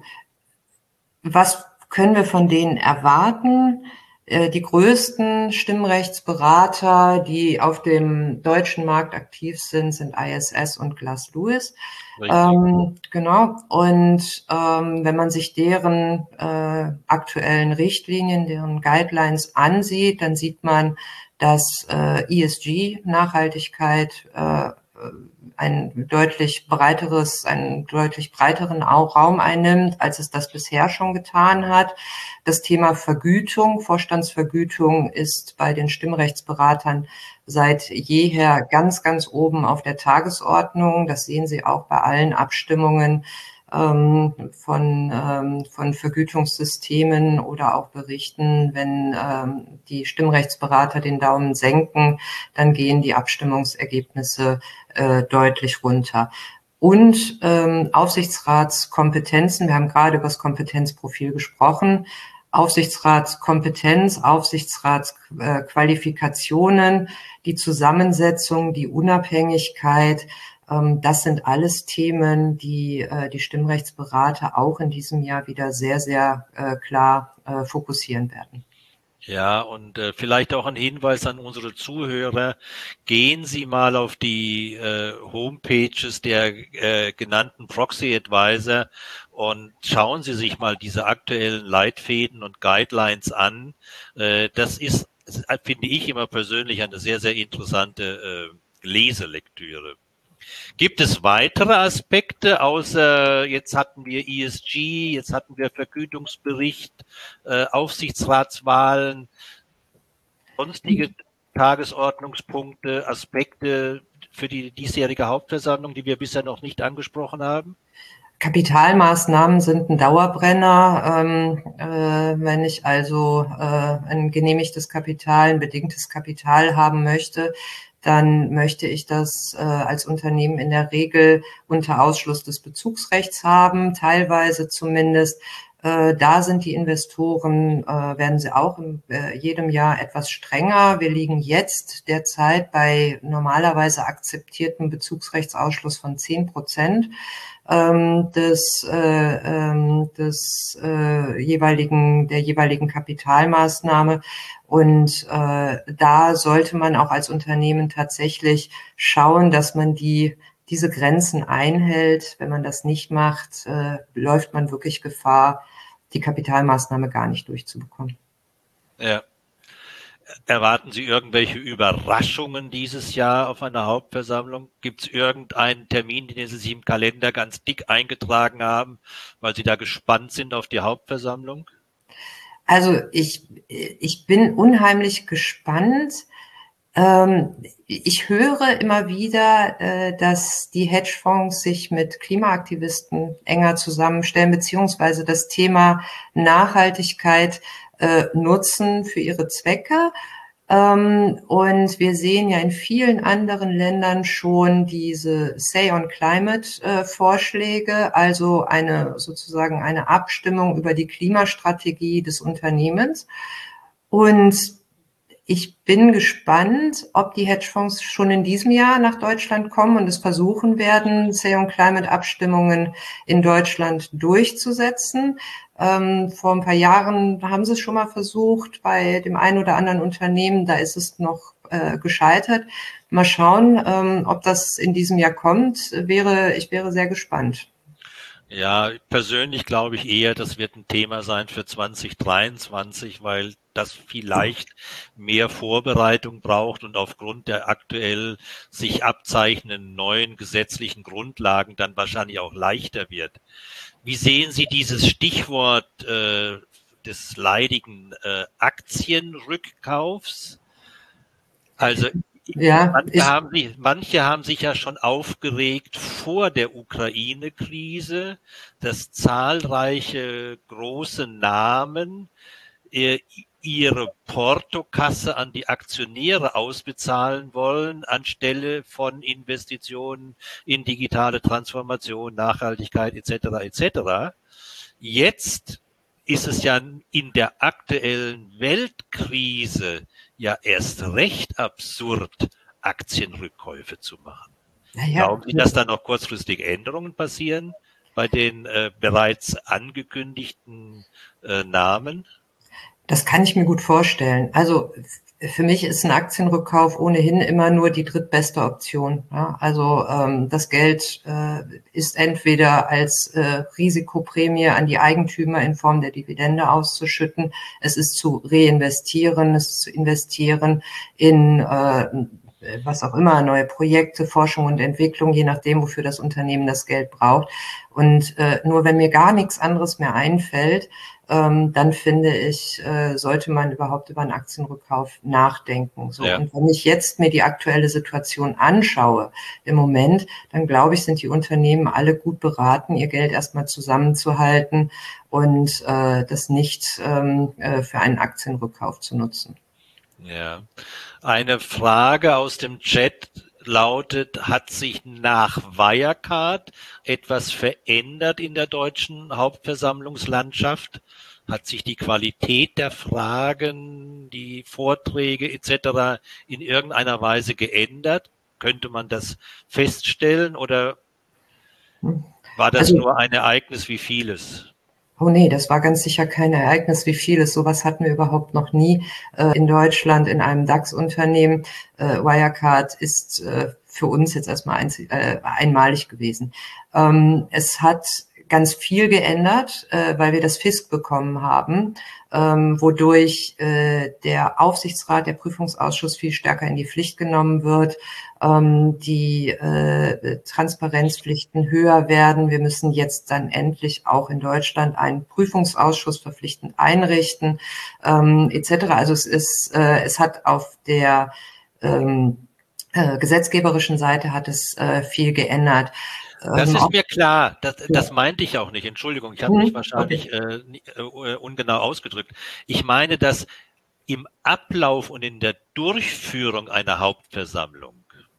was können wir von denen erwarten? Äh, die größten Stimmrechtsberater, die auf dem deutschen Markt aktiv sind, sind I S S und Glass Lewis. Ähm, genau. Und ähm, wenn man sich deren äh, aktuellen Richtlinien, deren Guidelines ansieht, dann sieht man, dass äh, E S G, Nachhaltigkeit, äh, ein deutlich breiteres, einen deutlich breiteren Raum einnimmt, als es das bisher schon getan hat. Das Thema Vergütung, Vorstandsvergütung ist bei den Stimmrechtsberatern seit jeher ganz, ganz oben auf der Tagesordnung. Das sehen Sie auch bei allen Abstimmungen ähm, von, ähm, von Vergütungssystemen oder auch Berichten. Wenn ähm, die Stimmrechtsberater den Daumen senken, dann gehen die Abstimmungsergebnisse äh, deutlich runter. Und ähm, Aufsichtsratskompetenzen, wir haben gerade über das Kompetenzprofil gesprochen, Aufsichtsratskompetenz, Aufsichtsratsqualifikationen, die Zusammensetzung, die Unabhängigkeit, ähm, das sind alles Themen, die äh, die Stimmrechtsberater auch in diesem Jahr wieder sehr, sehr äh, klar äh, fokussieren werden. Ja, und äh, vielleicht auch ein Hinweis an unsere Zuhörer. Gehen Sie mal auf die äh, Homepages der äh, genannten Proxy Advisor und schauen Sie sich mal diese aktuellen Leitfäden und Guidelines an. Äh, das ist, finde ich immer persönlich, eine sehr, sehr interessante äh, Leselektüre. Gibt es weitere Aspekte, außer jetzt hatten wir E S G, jetzt hatten wir Vergütungsbericht, äh, Aufsichtsratswahlen, sonstige Tagesordnungspunkte, Aspekte für die diesjährige Hauptversammlung, die wir bisher noch nicht angesprochen haben? Kapitalmaßnahmen sind ein Dauerbrenner. Ähm, äh, wenn ich also äh, ein genehmigtes Kapital, ein bedingtes Kapital haben möchte, dann möchte ich das äh, als Unternehmen in der Regel unter Ausschluss des Bezugsrechts haben, teilweise zumindest. Äh, da sind die Investoren, äh, werden sie auch in äh, jedem Jahr etwas strenger. Wir liegen jetzt derzeit bei normalerweise akzeptiertem Bezugsrechtsausschluss von zehn Prozent ähm, des, äh, ähm, des äh, jeweiligen, der jeweiligen Kapitalmaßnahme. Und äh, da sollte man auch als Unternehmen tatsächlich schauen, dass man die diese Grenzen einhält. Wenn man das nicht macht, äh, läuft man wirklich Gefahr, die Kapitalmaßnahme gar nicht durchzubekommen. Ja. Erwarten Sie irgendwelche Überraschungen dieses Jahr auf einer Hauptversammlung? Gibt es irgendeinen Termin, den Sie sich im Kalender ganz dick eingetragen haben, weil Sie da gespannt sind auf die Hauptversammlung? Also ich, ich bin unheimlich gespannt. Ähm, ich höre immer wieder, äh, dass die Hedgefonds sich mit Klimaaktivisten enger zusammenstellen, beziehungsweise das Thema Nachhaltigkeit äh, nutzen für ihre Zwecke. Ähm, und wir sehen ja in vielen anderen Ländern schon diese Say on Climate äh, Vorschläge, also eine sozusagen eine Abstimmung über die Klimastrategie des Unternehmens. Und ich bin gespannt, ob die Hedgefonds schon in diesem Jahr nach Deutschland kommen und es versuchen werden, Say on Climate Abstimmungen in Deutschland durchzusetzen. Ähm, vor ein paar Jahren haben sie es schon mal versucht bei dem einen oder anderen Unternehmen, da ist es noch äh, gescheitert. Mal schauen, ähm, ob das in diesem Jahr kommt. Wäre, ich wäre sehr gespannt. Ja, persönlich glaube ich eher, das wird ein Thema sein für zwanzig dreiundzwanzig, weil das vielleicht mehr Vorbereitung braucht und aufgrund der aktuell sich abzeichnenden neuen gesetzlichen Grundlagen dann wahrscheinlich auch leichter wird. Wie sehen Sie dieses Stichwort äh, des leidigen äh, Aktienrückkaufs? Also Ja, manche, ich, haben sich, manche haben sich ja schon aufgeregt vor der Ukraine-Krise, dass zahlreiche große Namen äh, ihre Portokasse an die Aktionäre ausbezahlen wollen, anstelle von Investitionen in digitale Transformation, Nachhaltigkeit et cetera et cetera. Jetzt ist es ja in der aktuellen Weltkrise ja erst recht absurd, Aktienrückkäufe zu machen. naja, Glauben Sie, dass da noch kurzfristig Änderungen passieren bei den äh, bereits angekündigten äh, Namen? das kann ich mir gut vorstellen. Also für mich ist ein Aktienrückkauf ohnehin immer nur die drittbeste Option. Ja, also ähm, das Geld äh, ist entweder als äh, Risikoprämie an die Eigentümer in Form der Dividende auszuschütten, es ist zu reinvestieren, es ist zu investieren in äh, was auch immer, neue Projekte, Forschung und Entwicklung, je nachdem, wofür das Unternehmen das Geld braucht. Und äh, nur wenn mir gar nichts anderes mehr einfällt, ähm, dann finde ich, äh, sollte man überhaupt über einen Aktienrückkauf nachdenken. So, ja. Und wenn ich jetzt mir die aktuelle Situation anschaue im Moment, dann glaube ich, sind die Unternehmen alle gut beraten, ihr Geld erstmal zusammenzuhalten und äh, das nicht ähm, äh, für einen Aktienrückkauf zu nutzen. Ja, eine Frage aus dem Chat lautet, hat sich nach Wirecard etwas verändert in der deutschen Hauptversammlungslandschaft? Hat sich die Qualität der Fragen, die Vorträge et cetera in irgendeiner Weise geändert? Könnte man das feststellen oder war das also nur ein Ereignis wie vieles? Oh nee, das war ganz sicher kein Ereignis wie vieles. Sowas hatten wir überhaupt noch nie äh, in Deutschland in einem DAX-Unternehmen. Äh, Wirecard ist äh, für uns jetzt erstmal ein, äh, einmalig gewesen. Ähm, es hat ganz viel geändert, äh, weil wir das F I S C bekommen haben, ähm, wodurch äh, der Aufsichtsrat, der Prüfungsausschuss viel stärker in die Pflicht genommen wird, ähm, die äh, Transparenzpflichten höher werden. Wir müssen jetzt dann endlich auch in Deutschland einen Prüfungsausschuss verpflichtend einrichten, ähm, et cetera. Also es ist, äh, es hat auf der ähm, äh, gesetzgeberischen Seite hat es äh, viel geändert. Das ist mir klar, das, das meinte ich auch nicht. Entschuldigung, ich habe mich wahrscheinlich äh, äh, ungenau ausgedrückt. Ich meine, dass im Ablauf und in der Durchführung einer Hauptversammlung,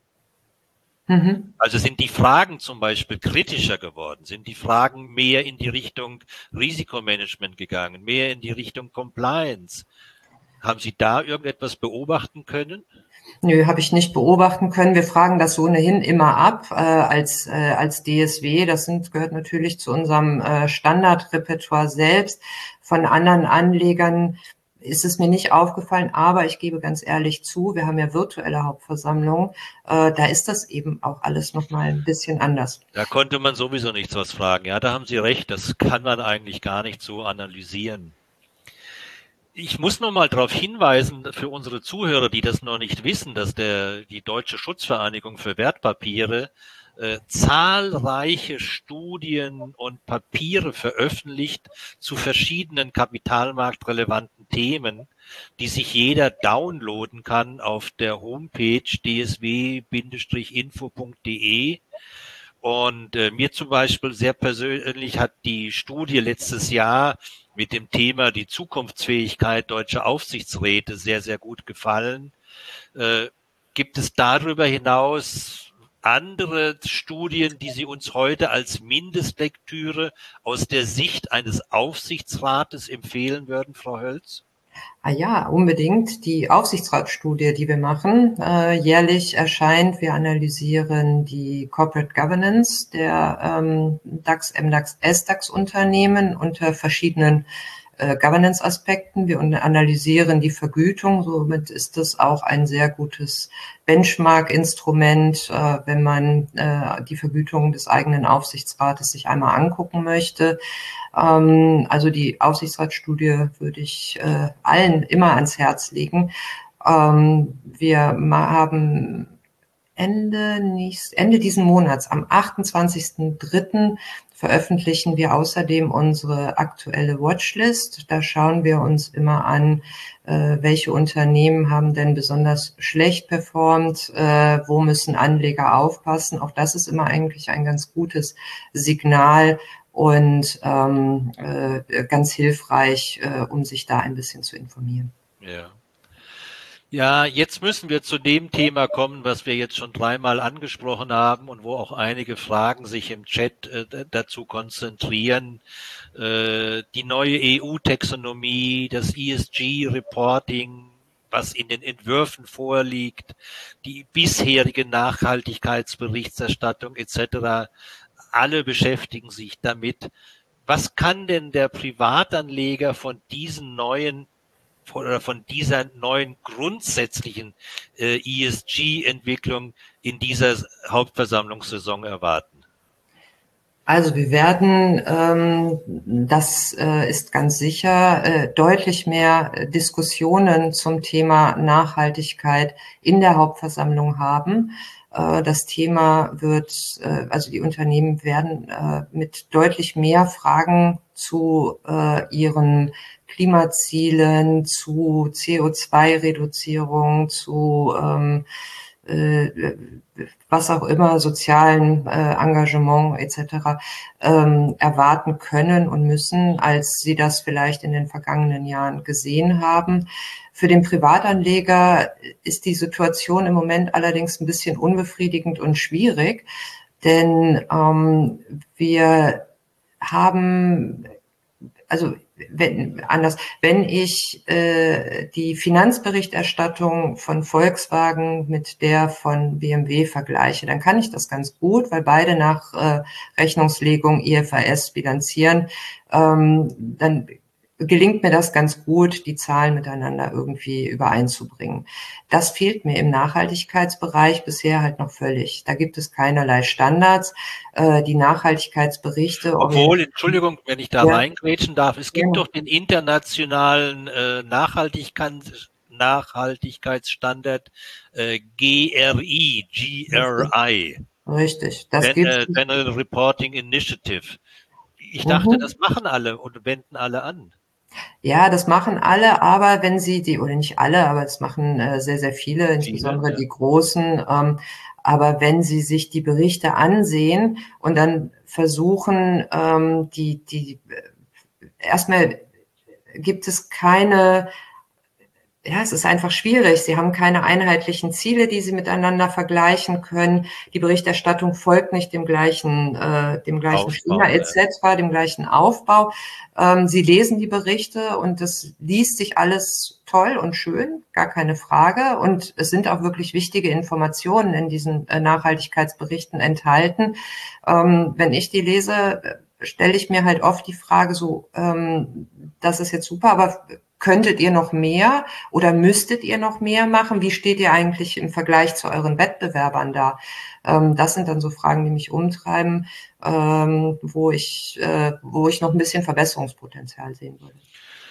mhm. also sind die Fragen zum Beispiel kritischer geworden, sind die Fragen mehr in die Richtung Risikomanagement gegangen, mehr in die Richtung Compliance. Haben Sie da irgendetwas beobachten können? Nö, habe ich nicht beobachten können. Wir fragen das ohnehin immer ab äh, als äh, als D S W. Das sind, gehört natürlich zu unserem äh, Standardrepertoire selbst. Von anderen Anlegern ist es mir nicht aufgefallen, aber ich gebe ganz ehrlich zu, wir haben ja virtuelle Hauptversammlungen, äh, da ist das eben auch alles nochmal ein bisschen anders. Da konnte man sowieso nichts was fragen. Ja, da haben Sie recht, das kann man eigentlich gar nicht so analysieren. Ich muss noch mal darauf hinweisen, für unsere Zuhörer, die das noch nicht wissen, dass der, die Deutsche Schutzvereinigung für Wertpapiere äh, zahlreiche Studien und Papiere veröffentlicht zu verschiedenen kapitalmarktrelevanten Themen, die sich jeder downloaden kann auf der Homepage d s w info punkt d e. Und äh, mir zum Beispiel sehr persönlich hat die Studie letztes Jahr mit dem Thema die Zukunftsfähigkeit deutscher Aufsichtsräte sehr, sehr gut gefallen. Äh, gibt es darüber hinaus andere Studien, die Sie uns heute als Mindestlektüre aus der Sicht eines Aufsichtsrates empfehlen würden, Frau Hölz? Ah ja, unbedingt. Die Aufsichtsratsstudie, die wir machen, äh, jährlich erscheint. Wir analysieren die Corporate Governance der ähm, DAX, M DAX, S DAX-Unternehmen unter verschiedenen äh, Governance-Aspekten. Wir analysieren die Vergütung. Somit ist das auch ein sehr gutes Benchmark-Instrument, äh, wenn man äh, die Vergütung des eigenen Aufsichtsrates sich einmal angucken möchte. Also die Aufsichtsratsstudie würde ich äh, allen immer ans Herz legen. Ähm, wir haben Ende, nächst, Ende diesen Monats, am achtundzwanzigsten dritten veröffentlichen wir außerdem unsere aktuelle Watchlist. Da schauen wir uns immer an, äh, welche Unternehmen haben denn besonders schlecht performt, äh, wo müssen Anleger aufpassen. Auch das ist immer eigentlich ein ganz gutes Signal, und ähm, äh, ganz hilfreich, äh, um sich da ein bisschen zu informieren. Ja. Ja, jetzt müssen wir zu dem Thema kommen, was wir jetzt schon dreimal angesprochen haben und wo auch einige Fragen sich im Chat äh, dazu konzentrieren. Äh, die neue E U-Taxonomie, das E S G-Reporting, was in den Entwürfen vorliegt, die bisherige Nachhaltigkeitsberichterstattung et cetera. Alle beschäftigen sich damit. Was kann denn der Privatanleger von diesen neuen oder von dieser neuen grundsätzlichen äh, E S G-Entwicklung in dieser Hauptversammlungssaison erwarten? Also wir werden, ähm, das äh, ist ganz sicher, äh, deutlich mehr Diskussionen zum Thema Nachhaltigkeit in der Hauptversammlung haben. Äh, das Thema wird, äh, also die Unternehmen werden äh, mit deutlich mehr Fragen zu äh, ihren Klimazielen, zu C O zwei Reduzierung, zu ähm, äh, was auch immer, sozialen äh, Engagement et cetera ähm, erwarten können und müssen, als sie das vielleicht in den vergangenen Jahren gesehen haben. Für den Privatanleger ist die Situation im Moment allerdings ein bisschen unbefriedigend und schwierig, denn ähm, wir haben, also wenn, anders, wenn ich äh, die Finanzberichterstattung von Volkswagen mit der von B M W vergleiche, dann kann ich das ganz gut, weil beide nach äh, Rechnungslegung I F R S bilanzieren. Ähm, dann gelingt mir das ganz gut, die Zahlen miteinander irgendwie übereinzubringen. Das fehlt mir im Nachhaltigkeitsbereich bisher halt noch völlig. Da gibt es keinerlei Standards. Äh, die Nachhaltigkeitsberichte... Obwohl, Entschuldigung, wenn ich da ja. reingrätschen darf, es gibt ja. doch den internationalen äh, Nachhaltigkeits Nachhaltigkeitsstandard äh, G R I, G R I. Richtig, das Gen gibt's. äh, General Reporting Initiative. Ich dachte, Mhm. das machen alle und wenden alle an. Ja, das machen alle, aber wenn sie die, oder nicht alle, aber das machen äh, sehr, sehr viele, Viele, insbesondere ja. die Großen. Ähm, aber wenn sie sich die Berichte ansehen und dann versuchen, ähm, die, die, erstmal gibt es keine, ja, es ist einfach schwierig. Sie haben keine einheitlichen Ziele, die sie miteinander vergleichen können. Die Berichterstattung folgt nicht dem gleichen, äh, dem gleichen Aufbau, Schema et cetera, dem gleichen Aufbau. Ähm, sie lesen die Berichte und das liest sich alles toll und schön, gar keine Frage. Und es sind auch wirklich wichtige Informationen in diesen äh, Nachhaltigkeitsberichten enthalten. Ähm, wenn ich die lese, stelle ich mir halt oft die Frage so, ähm, das ist jetzt super, aber könntet ihr noch mehr oder müsstet ihr noch mehr machen? Wie steht ihr eigentlich im Vergleich zu euren Wettbewerbern da? Ähm, das sind dann so Fragen, die mich umtreiben, ähm, wo ich, äh, wo ich noch ein bisschen Verbesserungspotenzial sehen würde.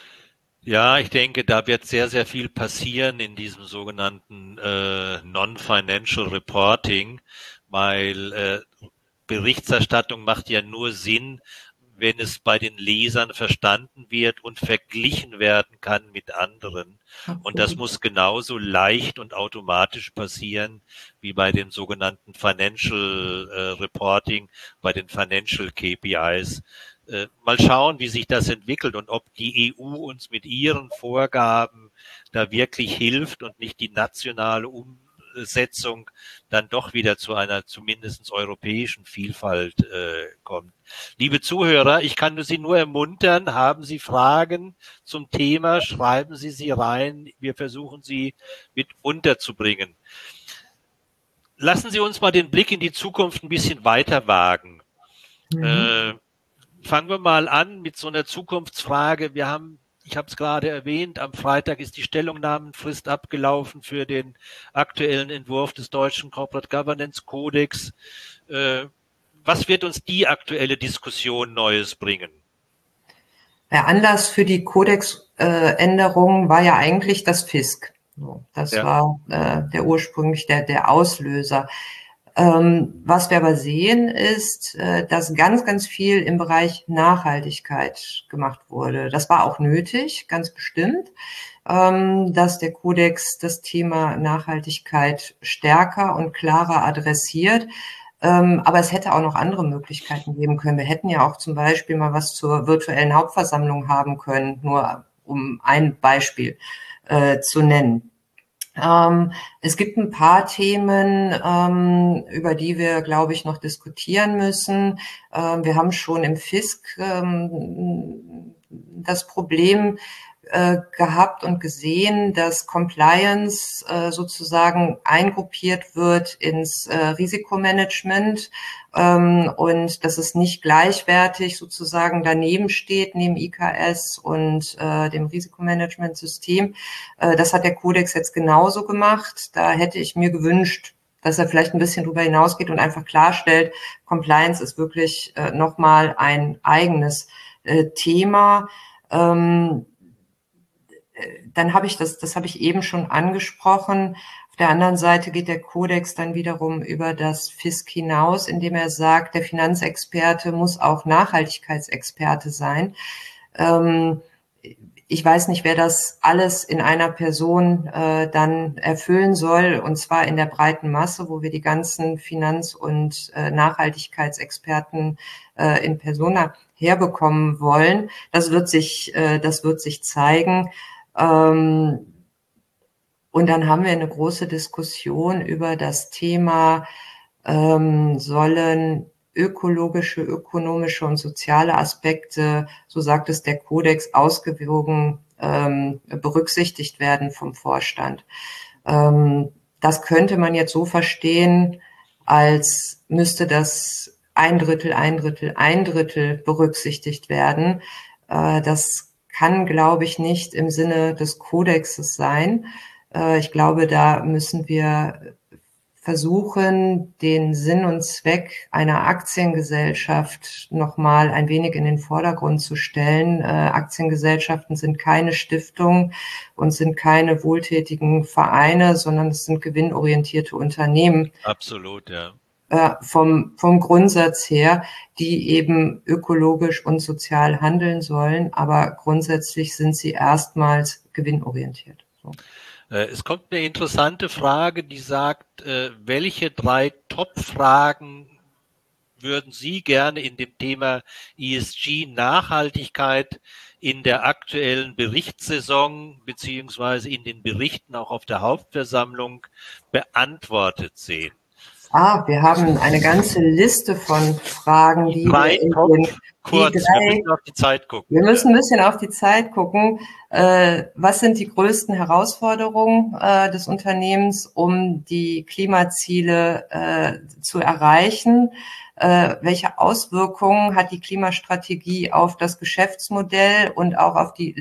Ja, ich denke, da wird sehr, sehr viel passieren in diesem sogenannten äh, Non-Financial Reporting, weil äh, Berichterstattung macht ja nur Sinn, wenn es bei den Lesern verstanden wird und verglichen werden kann mit anderen. Absolut. Und das muss genauso leicht und automatisch passieren wie bei dem sogenannten Financial äh, Reporting, bei den Financial K P Is. Äh, mal schauen, wie sich das entwickelt und ob die E U uns mit ihren Vorgaben da wirklich hilft und nicht die nationale Umsetzung dann doch wieder zu einer zumindest europäischen Vielfalt äh, kommt. Liebe Zuhörer, ich kann Sie nur ermuntern, haben Sie Fragen zum Thema, schreiben Sie sie rein. Wir versuchen sie mit unterzubringen. Lassen Sie uns mal den Blick in die Zukunft ein bisschen weiter wagen. Mhm. Äh, fangen wir mal an mit so einer Zukunftsfrage. Wir haben, ich habe es gerade erwähnt, am Freitag ist die Stellungnahmenfrist abgelaufen für den aktuellen Entwurf des deutschen Corporate Governance Kodex. Äh, was wird uns die aktuelle Diskussion Neues bringen? Der Anlass für die Kodexänderung äh, war ja eigentlich das F I S C. So, das ja. war äh, der ursprünglich der, der Auslöser. Ähm, was wir aber sehen, ist, äh, dass ganz, ganz viel im Bereich Nachhaltigkeit gemacht wurde. Das war auch nötig, ganz bestimmt, ähm, dass der Kodex das Thema Nachhaltigkeit stärker und klarer adressiert. Ähm, aber es hätte auch noch andere Möglichkeiten geben können. Wir hätten ja auch zum Beispiel mal was zur virtuellen Hauptversammlung haben können, nur um ein Beispiel äh, zu nennen. Ähm, es gibt ein paar Themen, ähm, über die wir, glaube ich, noch diskutieren müssen. Ähm, wir haben schon im F I S C ähm, das Problem äh, gehabt und gesehen, dass Compliance äh, sozusagen eingruppiert wird ins äh, Risikomanagement ähm, und dass es nicht gleichwertig sozusagen daneben steht, neben I K S und äh, dem Risikomanagementsystem. Äh, das hat der Kodex jetzt genauso gemacht. Da hätte ich mir gewünscht, dass er vielleicht ein bisschen darüber hinausgeht und einfach klarstellt, Compliance ist wirklich äh, nochmal ein eigenes äh, Thema. Ähm, dann habe ich das, das habe ich eben schon angesprochen. Auf der anderen Seite geht der Kodex dann wiederum über das F I S K hinaus, indem er sagt, der Finanzexperte muss auch Nachhaltigkeitsexperte sein. Ähm, ich weiß nicht, wer das alles in einer Person äh, dann erfüllen soll, und zwar in der breiten Masse, wo wir die ganzen Finanz- und äh, Nachhaltigkeitsexperten äh, in Persona herbekommen wollen. Das wird sich, äh, das wird sich zeigen. Ähm, und dann haben wir eine große Diskussion über das Thema, ähm, sollen ökologische, ökonomische und soziale Aspekte, so sagt es der Kodex, ausgewogen ähm, berücksichtigt werden vom Vorstand. Ähm, das könnte man jetzt so verstehen, als müsste das ein Drittel, ein Drittel, ein Drittel berücksichtigt werden. Äh, das kann, glaube ich, nicht im Sinne des Kodexes sein. Äh, ich glaube, da müssen wir versuchen, den Sinn und Zweck einer Aktiengesellschaft nochmal ein wenig in den Vordergrund zu stellen. Äh, Aktiengesellschaften sind keine Stiftungen und sind keine wohltätigen Vereine, sondern es sind gewinnorientierte Unternehmen. Absolut, ja. Äh, vom, vom Grundsatz her, die eben ökologisch und sozial handeln sollen, aber grundsätzlich sind sie erstmals gewinnorientiert. So. Es kommt eine interessante Frage, die sagt, welche drei Top-Fragen würden Sie gerne in dem Thema E S G Nachhaltigkeit in der aktuellen Berichtssaison beziehungsweise in den Berichten auch auf der Hauptversammlung beantwortet sehen? Ah, wir haben eine ganze Liste von Fragen, die drei wir in Top, den, kurz, die drei, wir müssen auf die Zeit gucken. Wir müssen ein bisschen auf die Zeit gucken. Äh, was sind die größten Herausforderungen äh, des Unternehmens, um die Klimaziele äh, zu erreichen? Äh, welche Auswirkungen hat die Klimastrategie auf das Geschäftsmodell und auch auf die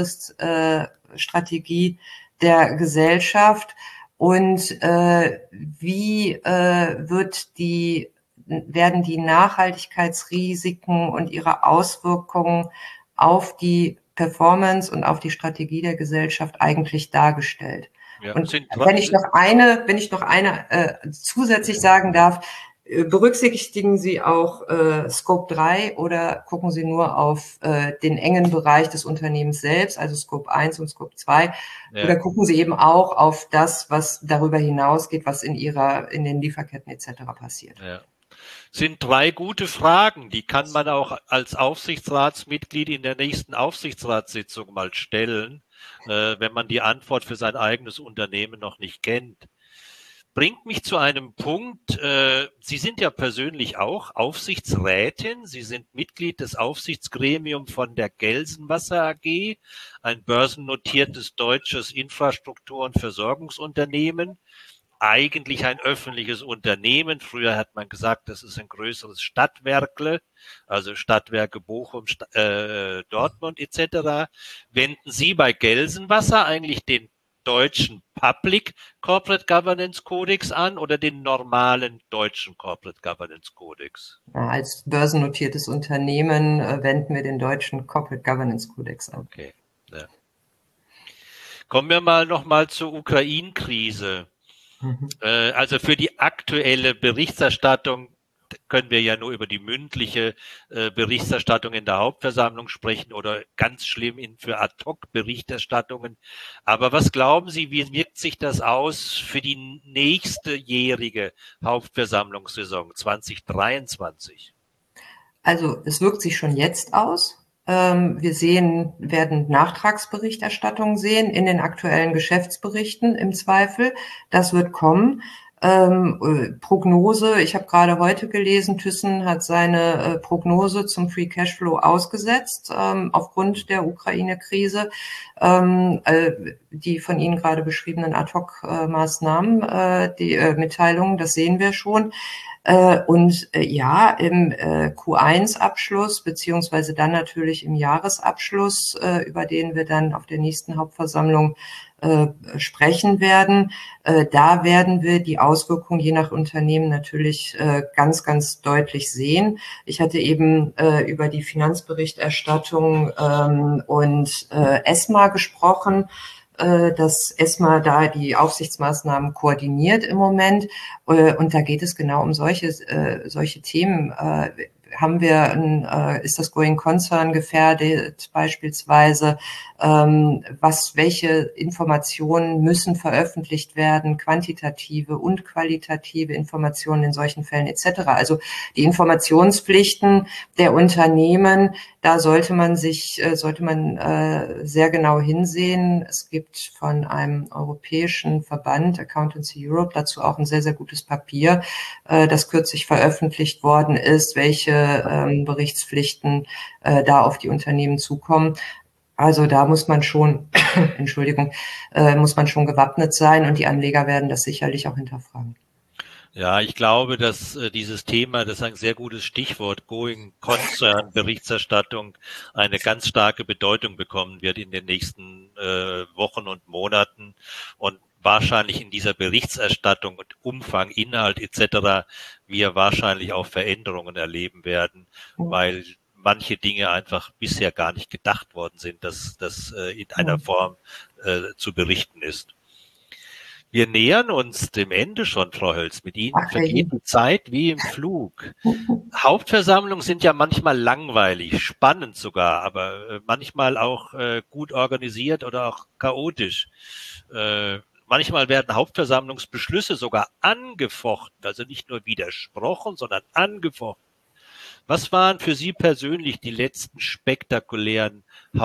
Langfriststrategie äh, der Gesellschaft? Und äh, wie äh, wird die, werden die Nachhaltigkeitsrisiken und ihre Auswirkungen auf die Performance und auf die Strategie der Gesellschaft eigentlich dargestellt? Ja, und wenn ich noch eine, wenn ich noch eine äh, zusätzlich sagen darf, berücksichtigen Sie auch äh, Scope drei oder gucken Sie nur auf äh, den engen Bereich des Unternehmens selbst, also Scope eins und Scope zwei, ja. Oder gucken Sie eben auch auf das, was darüber hinausgeht, was in Ihrer, in den Lieferketten et cetera passiert. Ja. Sind drei gute Fragen, die kann man auch als Aufsichtsratsmitglied in der nächsten Aufsichtsratssitzung mal stellen, äh, wenn man die Antwort für sein eigenes Unternehmen noch nicht kennt. Bringt mich zu einem Punkt, äh, Sie sind ja persönlich auch Aufsichtsrätin, Sie sind Mitglied des Aufsichtsgremiums von der Gelsenwasser A G, ein börsennotiertes deutsches Infrastruktur- und Versorgungsunternehmen, eigentlich ein öffentliches Unternehmen. Früher hat man gesagt, das ist ein größeres Stadtwerkle, also Stadtwerke Bochum, St- äh, Dortmund et cetera. Wenden Sie bei Gelsenwasser eigentlich den deutschen Public Corporate Governance Codex an oder den normalen deutschen Corporate Governance Codex? Ja, als börsennotiertes Unternehmen äh, wenden wir den deutschen Corporate Governance Codex an. Okay. Ja. Kommen wir mal noch mal zur Ukraine-Krise. Mhm. Äh, also für die aktuelle Berichterstattung können wir ja nur über die mündliche äh, Berichterstattung in der Hauptversammlung sprechen oder ganz schlimm in, für Ad-hoc-Berichterstattungen. Aber was glauben Sie, wie wirkt sich das aus für die nächste jährige Hauptversammlungssaison zwanzig dreiundzwanzig? Also es wirkt sich schon jetzt aus. Ähm, wir sehen, werden Nachtragsberichterstattungen sehen in den aktuellen Geschäftsberichten im Zweifel. Das wird kommen. Ähm, Prognose, ich habe gerade heute gelesen, Thyssen hat seine äh, Prognose zum Free Cashflow ausgesetzt ähm, aufgrund der Ukraine-Krise. Ähm, äh, die von Ihnen gerade beschriebenen Ad-hoc-Maßnahmen, äh, die äh, Mitteilungen, das sehen wir schon. Und ja, im Q eins Abschluss beziehungsweise dann natürlich im Jahresabschluss, über den wir dann auf der nächsten Hauptversammlung sprechen werden, da werden wir die Auswirkungen je nach Unternehmen natürlich ganz, ganz deutlich sehen. Ich hatte eben über die Finanzberichterstattung und ESMA gesprochen, dass ESMA da die Aufsichtsmaßnahmen koordiniert im Moment. Und da geht es genau um solche, solche Themen. Haben wir, ein, ist das Going Concern gefährdet beispielsweise? Ähm, was, welche Informationen müssen veröffentlicht werden, quantitative und qualitative Informationen in solchen Fällen et cetera. Also die Informationspflichten der Unternehmen, da sollte man sich, sollte man äh, sehr genau hinsehen. Es gibt von einem europäischen Verband, Accountancy Europe, dazu auch ein sehr, sehr gutes Papier, äh, das kürzlich veröffentlicht worden ist, welche ähm, Berichtspflichten äh, da auf die Unternehmen zukommen. Also da muss man schon, Entschuldigung, äh, muss man schon gewappnet sein und die Anleger werden das sicherlich auch hinterfragen. Ja, ich glaube, dass äh, dieses Thema, das ist ein sehr gutes Stichwort, Going Concern Berichterstattung, eine ganz starke Bedeutung bekommen wird in den nächsten äh, Wochen und Monaten und wahrscheinlich in dieser Berichterstattung und Umfang, Inhalt et cetera wir wahrscheinlich auch Veränderungen erleben werden, mhm. weil manche Dinge einfach bisher gar nicht gedacht worden sind, dass das äh, in einer Form äh, zu berichten ist. Wir nähern uns dem Ende schon, Frau Hölz. Mit Ihnen okay. vergeht die Zeit wie im Flug. Hauptversammlungen sind ja manchmal langweilig, spannend sogar, aber äh, manchmal auch äh, gut organisiert oder auch chaotisch. Äh, manchmal werden Hauptversammlungsbeschlüsse sogar angefochten, also nicht nur widersprochen, sondern angefochten. Was waren für Sie persönlich die letzten spektakulären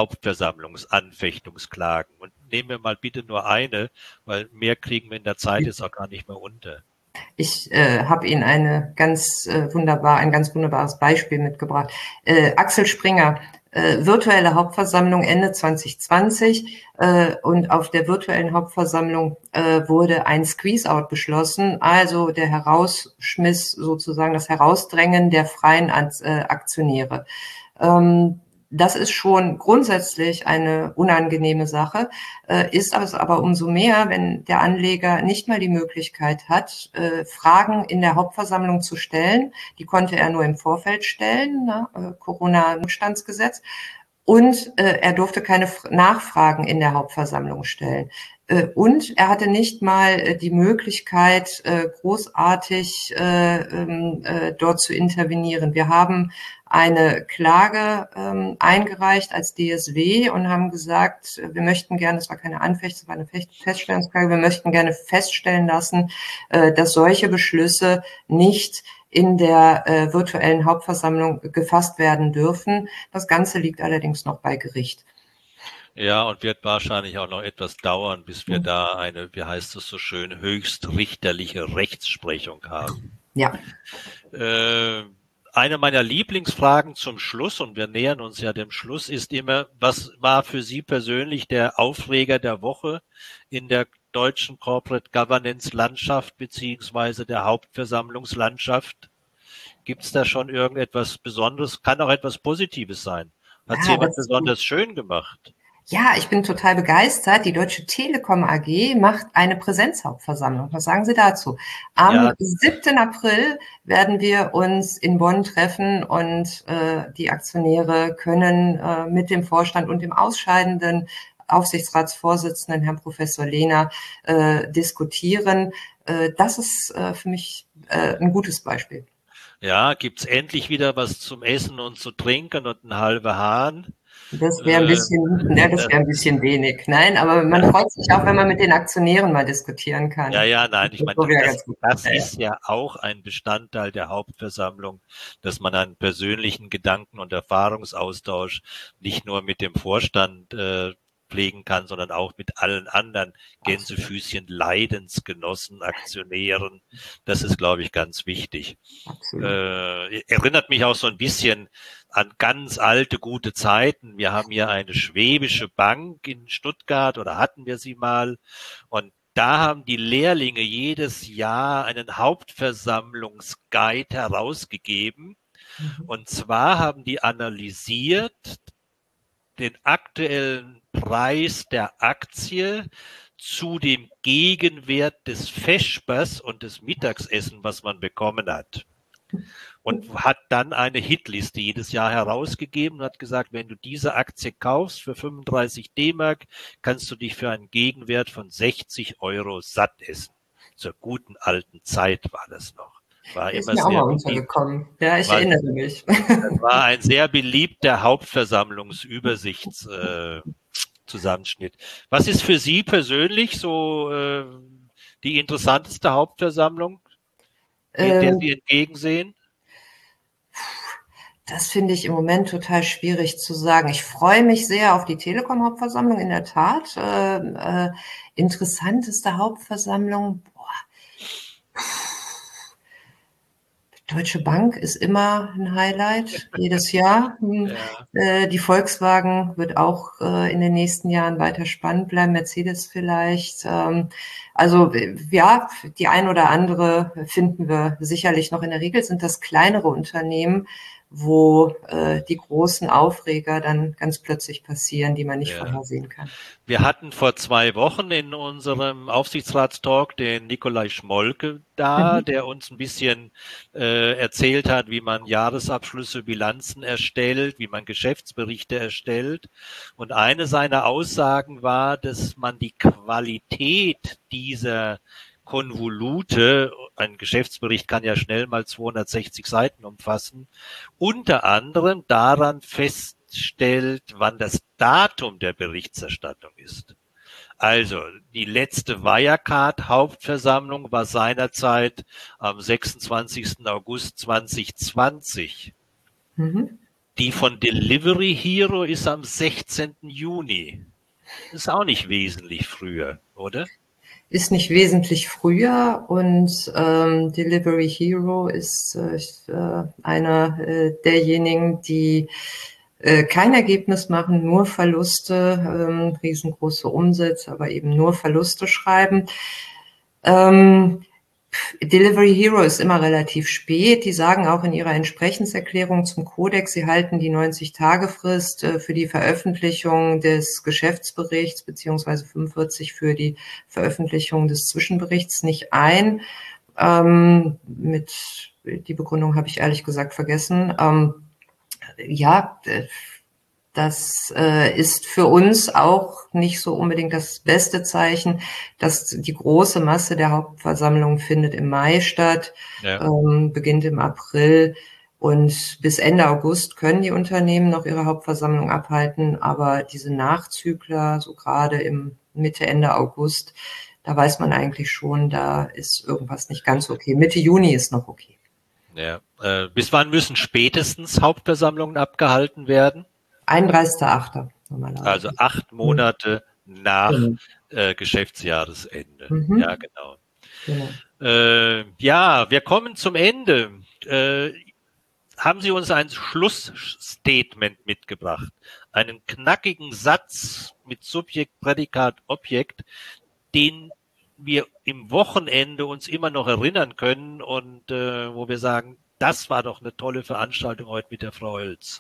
Hauptversammlungsanfechtungsklagen? Und nehmen wir mal bitte nur eine, weil mehr kriegen wir in der Zeit jetzt auch gar nicht mehr unter. Ich äh, habe Ihnen eine ganz äh, wunderbar, ein ganz wunderbares Beispiel mitgebracht. Äh, Axel Springer, äh, virtuelle Hauptversammlung Ende zwanzig zwanzig äh, und auf der virtuellen Hauptversammlung äh, wurde ein Squeeze-out beschlossen, also der Herausschmiss, sozusagen das Herausdrängen der freien äh, Aktionäre. Ähm, Das ist schon grundsätzlich eine unangenehme Sache, äh, ist es aber umso mehr, wenn der Anleger nicht mal die Möglichkeit hat, äh, Fragen in der Hauptversammlung zu stellen. Die konnte er nur im Vorfeld stellen, ne? äh, Corona-Notstandsgesetz. Und äh, er durfte keine F- Nachfragen in der Hauptversammlung stellen. Äh, und er hatte nicht mal äh, die Möglichkeit, äh, großartig äh, äh, dort zu intervenieren. Wir haben eine Klage ähm, eingereicht als D S W und haben gesagt, wir möchten gerne, das war keine Anfechtung, es war eine Feststellungsklage, wir möchten gerne feststellen lassen, äh, dass solche Beschlüsse nicht in der äh, virtuellen Hauptversammlung gefasst werden dürfen. Das Ganze liegt allerdings noch bei Gericht. Ja, und wird wahrscheinlich auch noch etwas dauern, bis wir mhm. da eine, wie heißt es so schön, höchstrichterliche Rechtsprechung haben. Ja. Äh, Eine meiner Lieblingsfragen zum Schluss, und wir nähern uns ja dem Schluss, ist immer, was war für Sie persönlich der Aufreger der Woche in der deutschen Corporate Governance Landschaft beziehungsweise der Hauptversammlungslandschaft? Gibt es da schon irgendetwas Besonderes? Kann auch etwas Positives sein. Hat es ja, jemand besonders schön gemacht? Ja, ich bin total begeistert. Die Deutsche Telekom A G macht eine Präsenzhauptversammlung. Was sagen Sie dazu? Am ja. siebten April werden wir uns in Bonn treffen und äh, die Aktionäre können äh, mit dem Vorstand und dem ausscheidenden Aufsichtsratsvorsitzenden, Herrn Professor Lehner, äh, diskutieren. Äh, das ist äh, für mich äh, ein gutes Beispiel. Ja, gibt's endlich wieder was zum Essen und zu trinken und einen halben Hahn? Das wäre ein bisschen, äh, ja, das wäre ein bisschen wenig. Nein, aber man ja. freut sich auch, wenn man mit den Aktionären mal diskutieren kann. Ja, ja, nein, ich meine, das, das ist ja auch ein Bestandteil der Hauptversammlung, dass man einen persönlichen Gedanken- und Erfahrungsaustausch nicht nur mit dem Vorstand äh, pflegen kann, sondern auch mit allen anderen Gänsefüßchen, Leidensgenossen, Aktionären. Das ist, glaube ich, ganz wichtig. Äh, erinnert mich auch so ein bisschen an ganz alte, gute Zeiten. Wir haben hier eine schwäbische Bank in Stuttgart oder hatten wir sie mal und da haben die Lehrlinge jedes Jahr einen Hauptversammlungsguide herausgegeben. Mhm. Und zwar haben die analysiert den aktuellen Preis der Aktie zu dem Gegenwert des Vespers und des Mittagessen, was man bekommen hat. Und hat dann eine Hitliste jedes Jahr herausgegeben und hat gesagt, wenn du diese Aktie kaufst für fünfunddreißig D-Mark, kannst du dich für einen Gegenwert von sechzig Euro satt essen. Zur guten alten Zeit war das noch. War ist immer mir auch sehr mal beliebt. untergekommen. Ja, ich war, erinnere mich. Das war ein sehr beliebter Hauptversammlungsübersichtszusammenschnitt. Äh, Was ist für Sie persönlich so äh, die interessanteste Hauptversammlung, der Ähm, Sie entgegensehen? Das finde ich im Moment total schwierig zu sagen. Ich freue mich sehr auf die Telekom-Hauptversammlung, in der Tat. Äh, äh, interessanteste Hauptversammlung, boah. Deutsche Bank ist immer ein Highlight, jedes Jahr. Ja. Äh, die Volkswagen wird auch äh, in den nächsten Jahren weiter spannend bleiben, Mercedes vielleicht. Ähm, also ja, die ein oder andere finden wir sicherlich noch. In der Regel sind das kleinere Unternehmen, wo äh, die großen Aufreger dann ganz plötzlich passieren, die man nicht ja. vorhersehen kann. Wir hatten vor zwei Wochen in unserem Aufsichtsratstalk den Nikolai Schmolke da, mhm. der uns ein bisschen äh, erzählt hat, wie man Jahresabschlüsse, Bilanzen erstellt, wie man Geschäftsberichte erstellt. Und eine seiner Aussagen war, dass man die Qualität dieser Konvolute, ein Geschäftsbericht kann ja schnell mal zweihundertsechzig Seiten umfassen, unter anderem daran feststellt, wann das Datum der Berichterstattung ist. Also die letzte Wirecard-Hauptversammlung war seinerzeit am sechsundzwanzigsten August zweitausendzwanzig. Mhm. Die von Delivery Hero ist am sechzehnten Juni. Ist auch nicht wesentlich früher, oder? Ist nicht wesentlich früher und ähm, Delivery Hero ist äh, einer äh, derjenigen, die äh, kein Ergebnis machen, nur Verluste, ähm, riesengroße Umsätze, aber eben nur Verluste schreiben. Ähm, Delivery Hero ist immer relativ spät. Die sagen auch in ihrer Entsprechenserklärung zum Kodex, sie halten die neunzig-Tage-Frist für die Veröffentlichung des Geschäftsberichts beziehungsweise fünfundvierzig für die Veröffentlichung des Zwischenberichts nicht ein. Ähm, mit die Begründung habe ich ehrlich gesagt vergessen. Ähm, ja, das äh, ist für uns auch nicht so unbedingt das beste Zeichen, dass die große Masse der Hauptversammlung findet im Mai statt, ja. ähm, beginnt im April und bis Ende August können die Unternehmen noch ihre Hauptversammlung abhalten, aber diese Nachzügler, so gerade im Mitte, Ende August, da weiß man eigentlich schon, da ist irgendwas nicht ganz okay. Mitte Juni ist noch okay. Ja. Äh, bis wann müssen spätestens Hauptversammlungen abgehalten werden? einunddreißigster achter Also acht Monate mhm. nach mhm. äh, Geschäftsjahresende. Mhm. Ja, genau. genau. Äh, ja, wir kommen zum Ende. Äh, haben Sie uns ein Schlussstatement mitgebracht? Einen knackigen Satz mit Subjekt, Prädikat, Objekt, den wir im Wochenende uns immer noch erinnern können und äh, wo wir sagen, das war doch eine tolle Veranstaltung heute mit der Frau Oelz.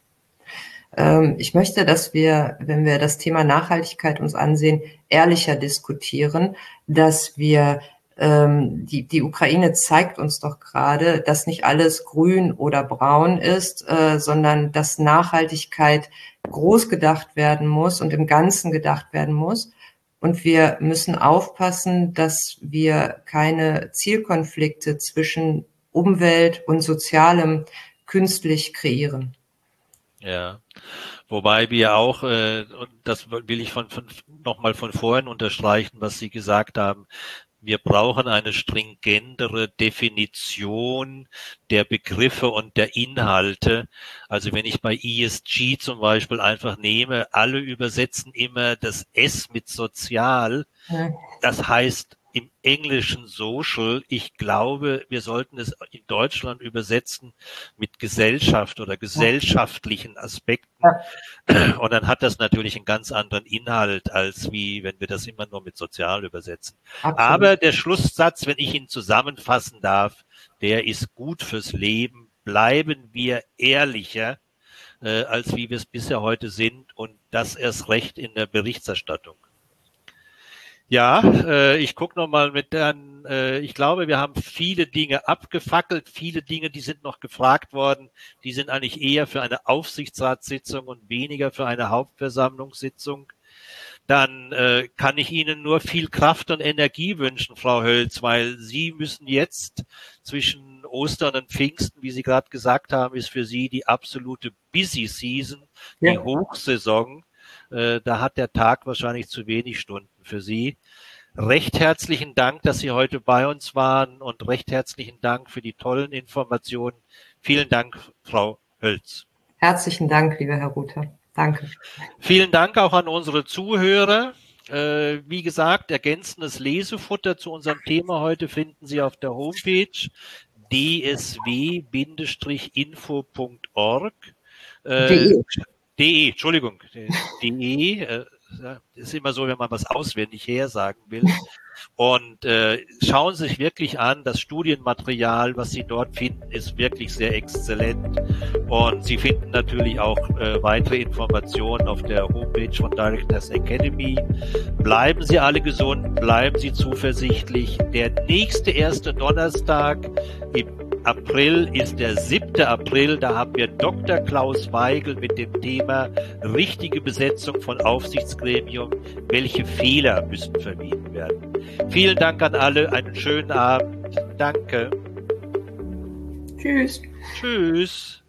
Ich möchte, dass wir, wenn wir das Thema Nachhaltigkeit uns ansehen, ehrlicher diskutieren, dass wir, ähm, die, die Ukraine zeigt uns doch gerade, dass nicht alles grün oder braun ist, äh, sondern dass Nachhaltigkeit groß gedacht werden muss und im Ganzen gedacht werden muss. Und wir müssen aufpassen, dass wir keine Zielkonflikte zwischen Umwelt und Sozialem künstlich kreieren. Ja, wobei wir auch, äh, und das will ich von, von nochmal von vorhin unterstreichen, was Sie gesagt haben, wir brauchen eine stringentere Definition der Begriffe und der Inhalte. Also wenn ich bei E S G zum Beispiel einfach nehme, alle übersetzen immer das S mit sozial. Das heißt im Englischen Social. Ich glaube, wir sollten es in Deutschland übersetzen mit Gesellschaft oder gesellschaftlichen Aspekten. Ja. Und dann hat das natürlich einen ganz anderen Inhalt, als wie wenn wir das immer nur mit sozial übersetzen. Absolut. Aber der Schlusssatz, wenn ich ihn zusammenfassen darf, der ist gut fürs Leben. Bleiben wir ehrlicher, äh, als wie wir es bisher heute sind, und das erst recht in der Berichterstattung. Ja, äh, ich gucke nochmal mit an, äh, ich glaube, wir haben viele Dinge abgefackelt, viele Dinge, die sind noch gefragt worden, die sind eigentlich eher für eine Aufsichtsratssitzung und weniger für eine Hauptversammlungssitzung. Dann äh, kann ich Ihnen nur viel Kraft und Energie wünschen, Frau Hölz, weil Sie müssen jetzt zwischen Ostern und Pfingsten, wie Sie gerade gesagt haben, ist für Sie die absolute Busy Season, die ja. Hochsaison. Äh, da hat der Tag wahrscheinlich zu wenig Stunden für Sie. Recht herzlichen Dank, dass Sie heute bei uns waren, und recht herzlichen Dank für die tollen Informationen. Vielen Dank, Frau Hölz. Herzlichen Dank, lieber Herr Ruther. Danke. Vielen Dank auch an unsere Zuhörer. Äh, wie gesagt, ergänzendes Lesefutter zu unserem Thema heute finden Sie auf der Homepage d s w Bindestrich info Punkt org. Äh, de. de, Entschuldigung, de, äh, ist immer so, wenn man was auswendig hersagen will. Und äh, schauen Sie sich wirklich an, das Studienmaterial, was Sie dort finden, ist wirklich sehr exzellent. Und Sie finden natürlich auch äh, weitere Informationen auf der Homepage von Directors Academy. Bleiben Sie alle gesund, bleiben Sie zuversichtlich. Der nächste erste Donnerstag im April ist der siebte April. Da haben wir Doktor Klaus Weigel mit dem Thema richtige Besetzung von Aufsichtsgremium. Welche Fehler müssen vermieden werden? Vielen Dank an alle. Einen schönen Abend. Danke. Tschüss. Tschüss.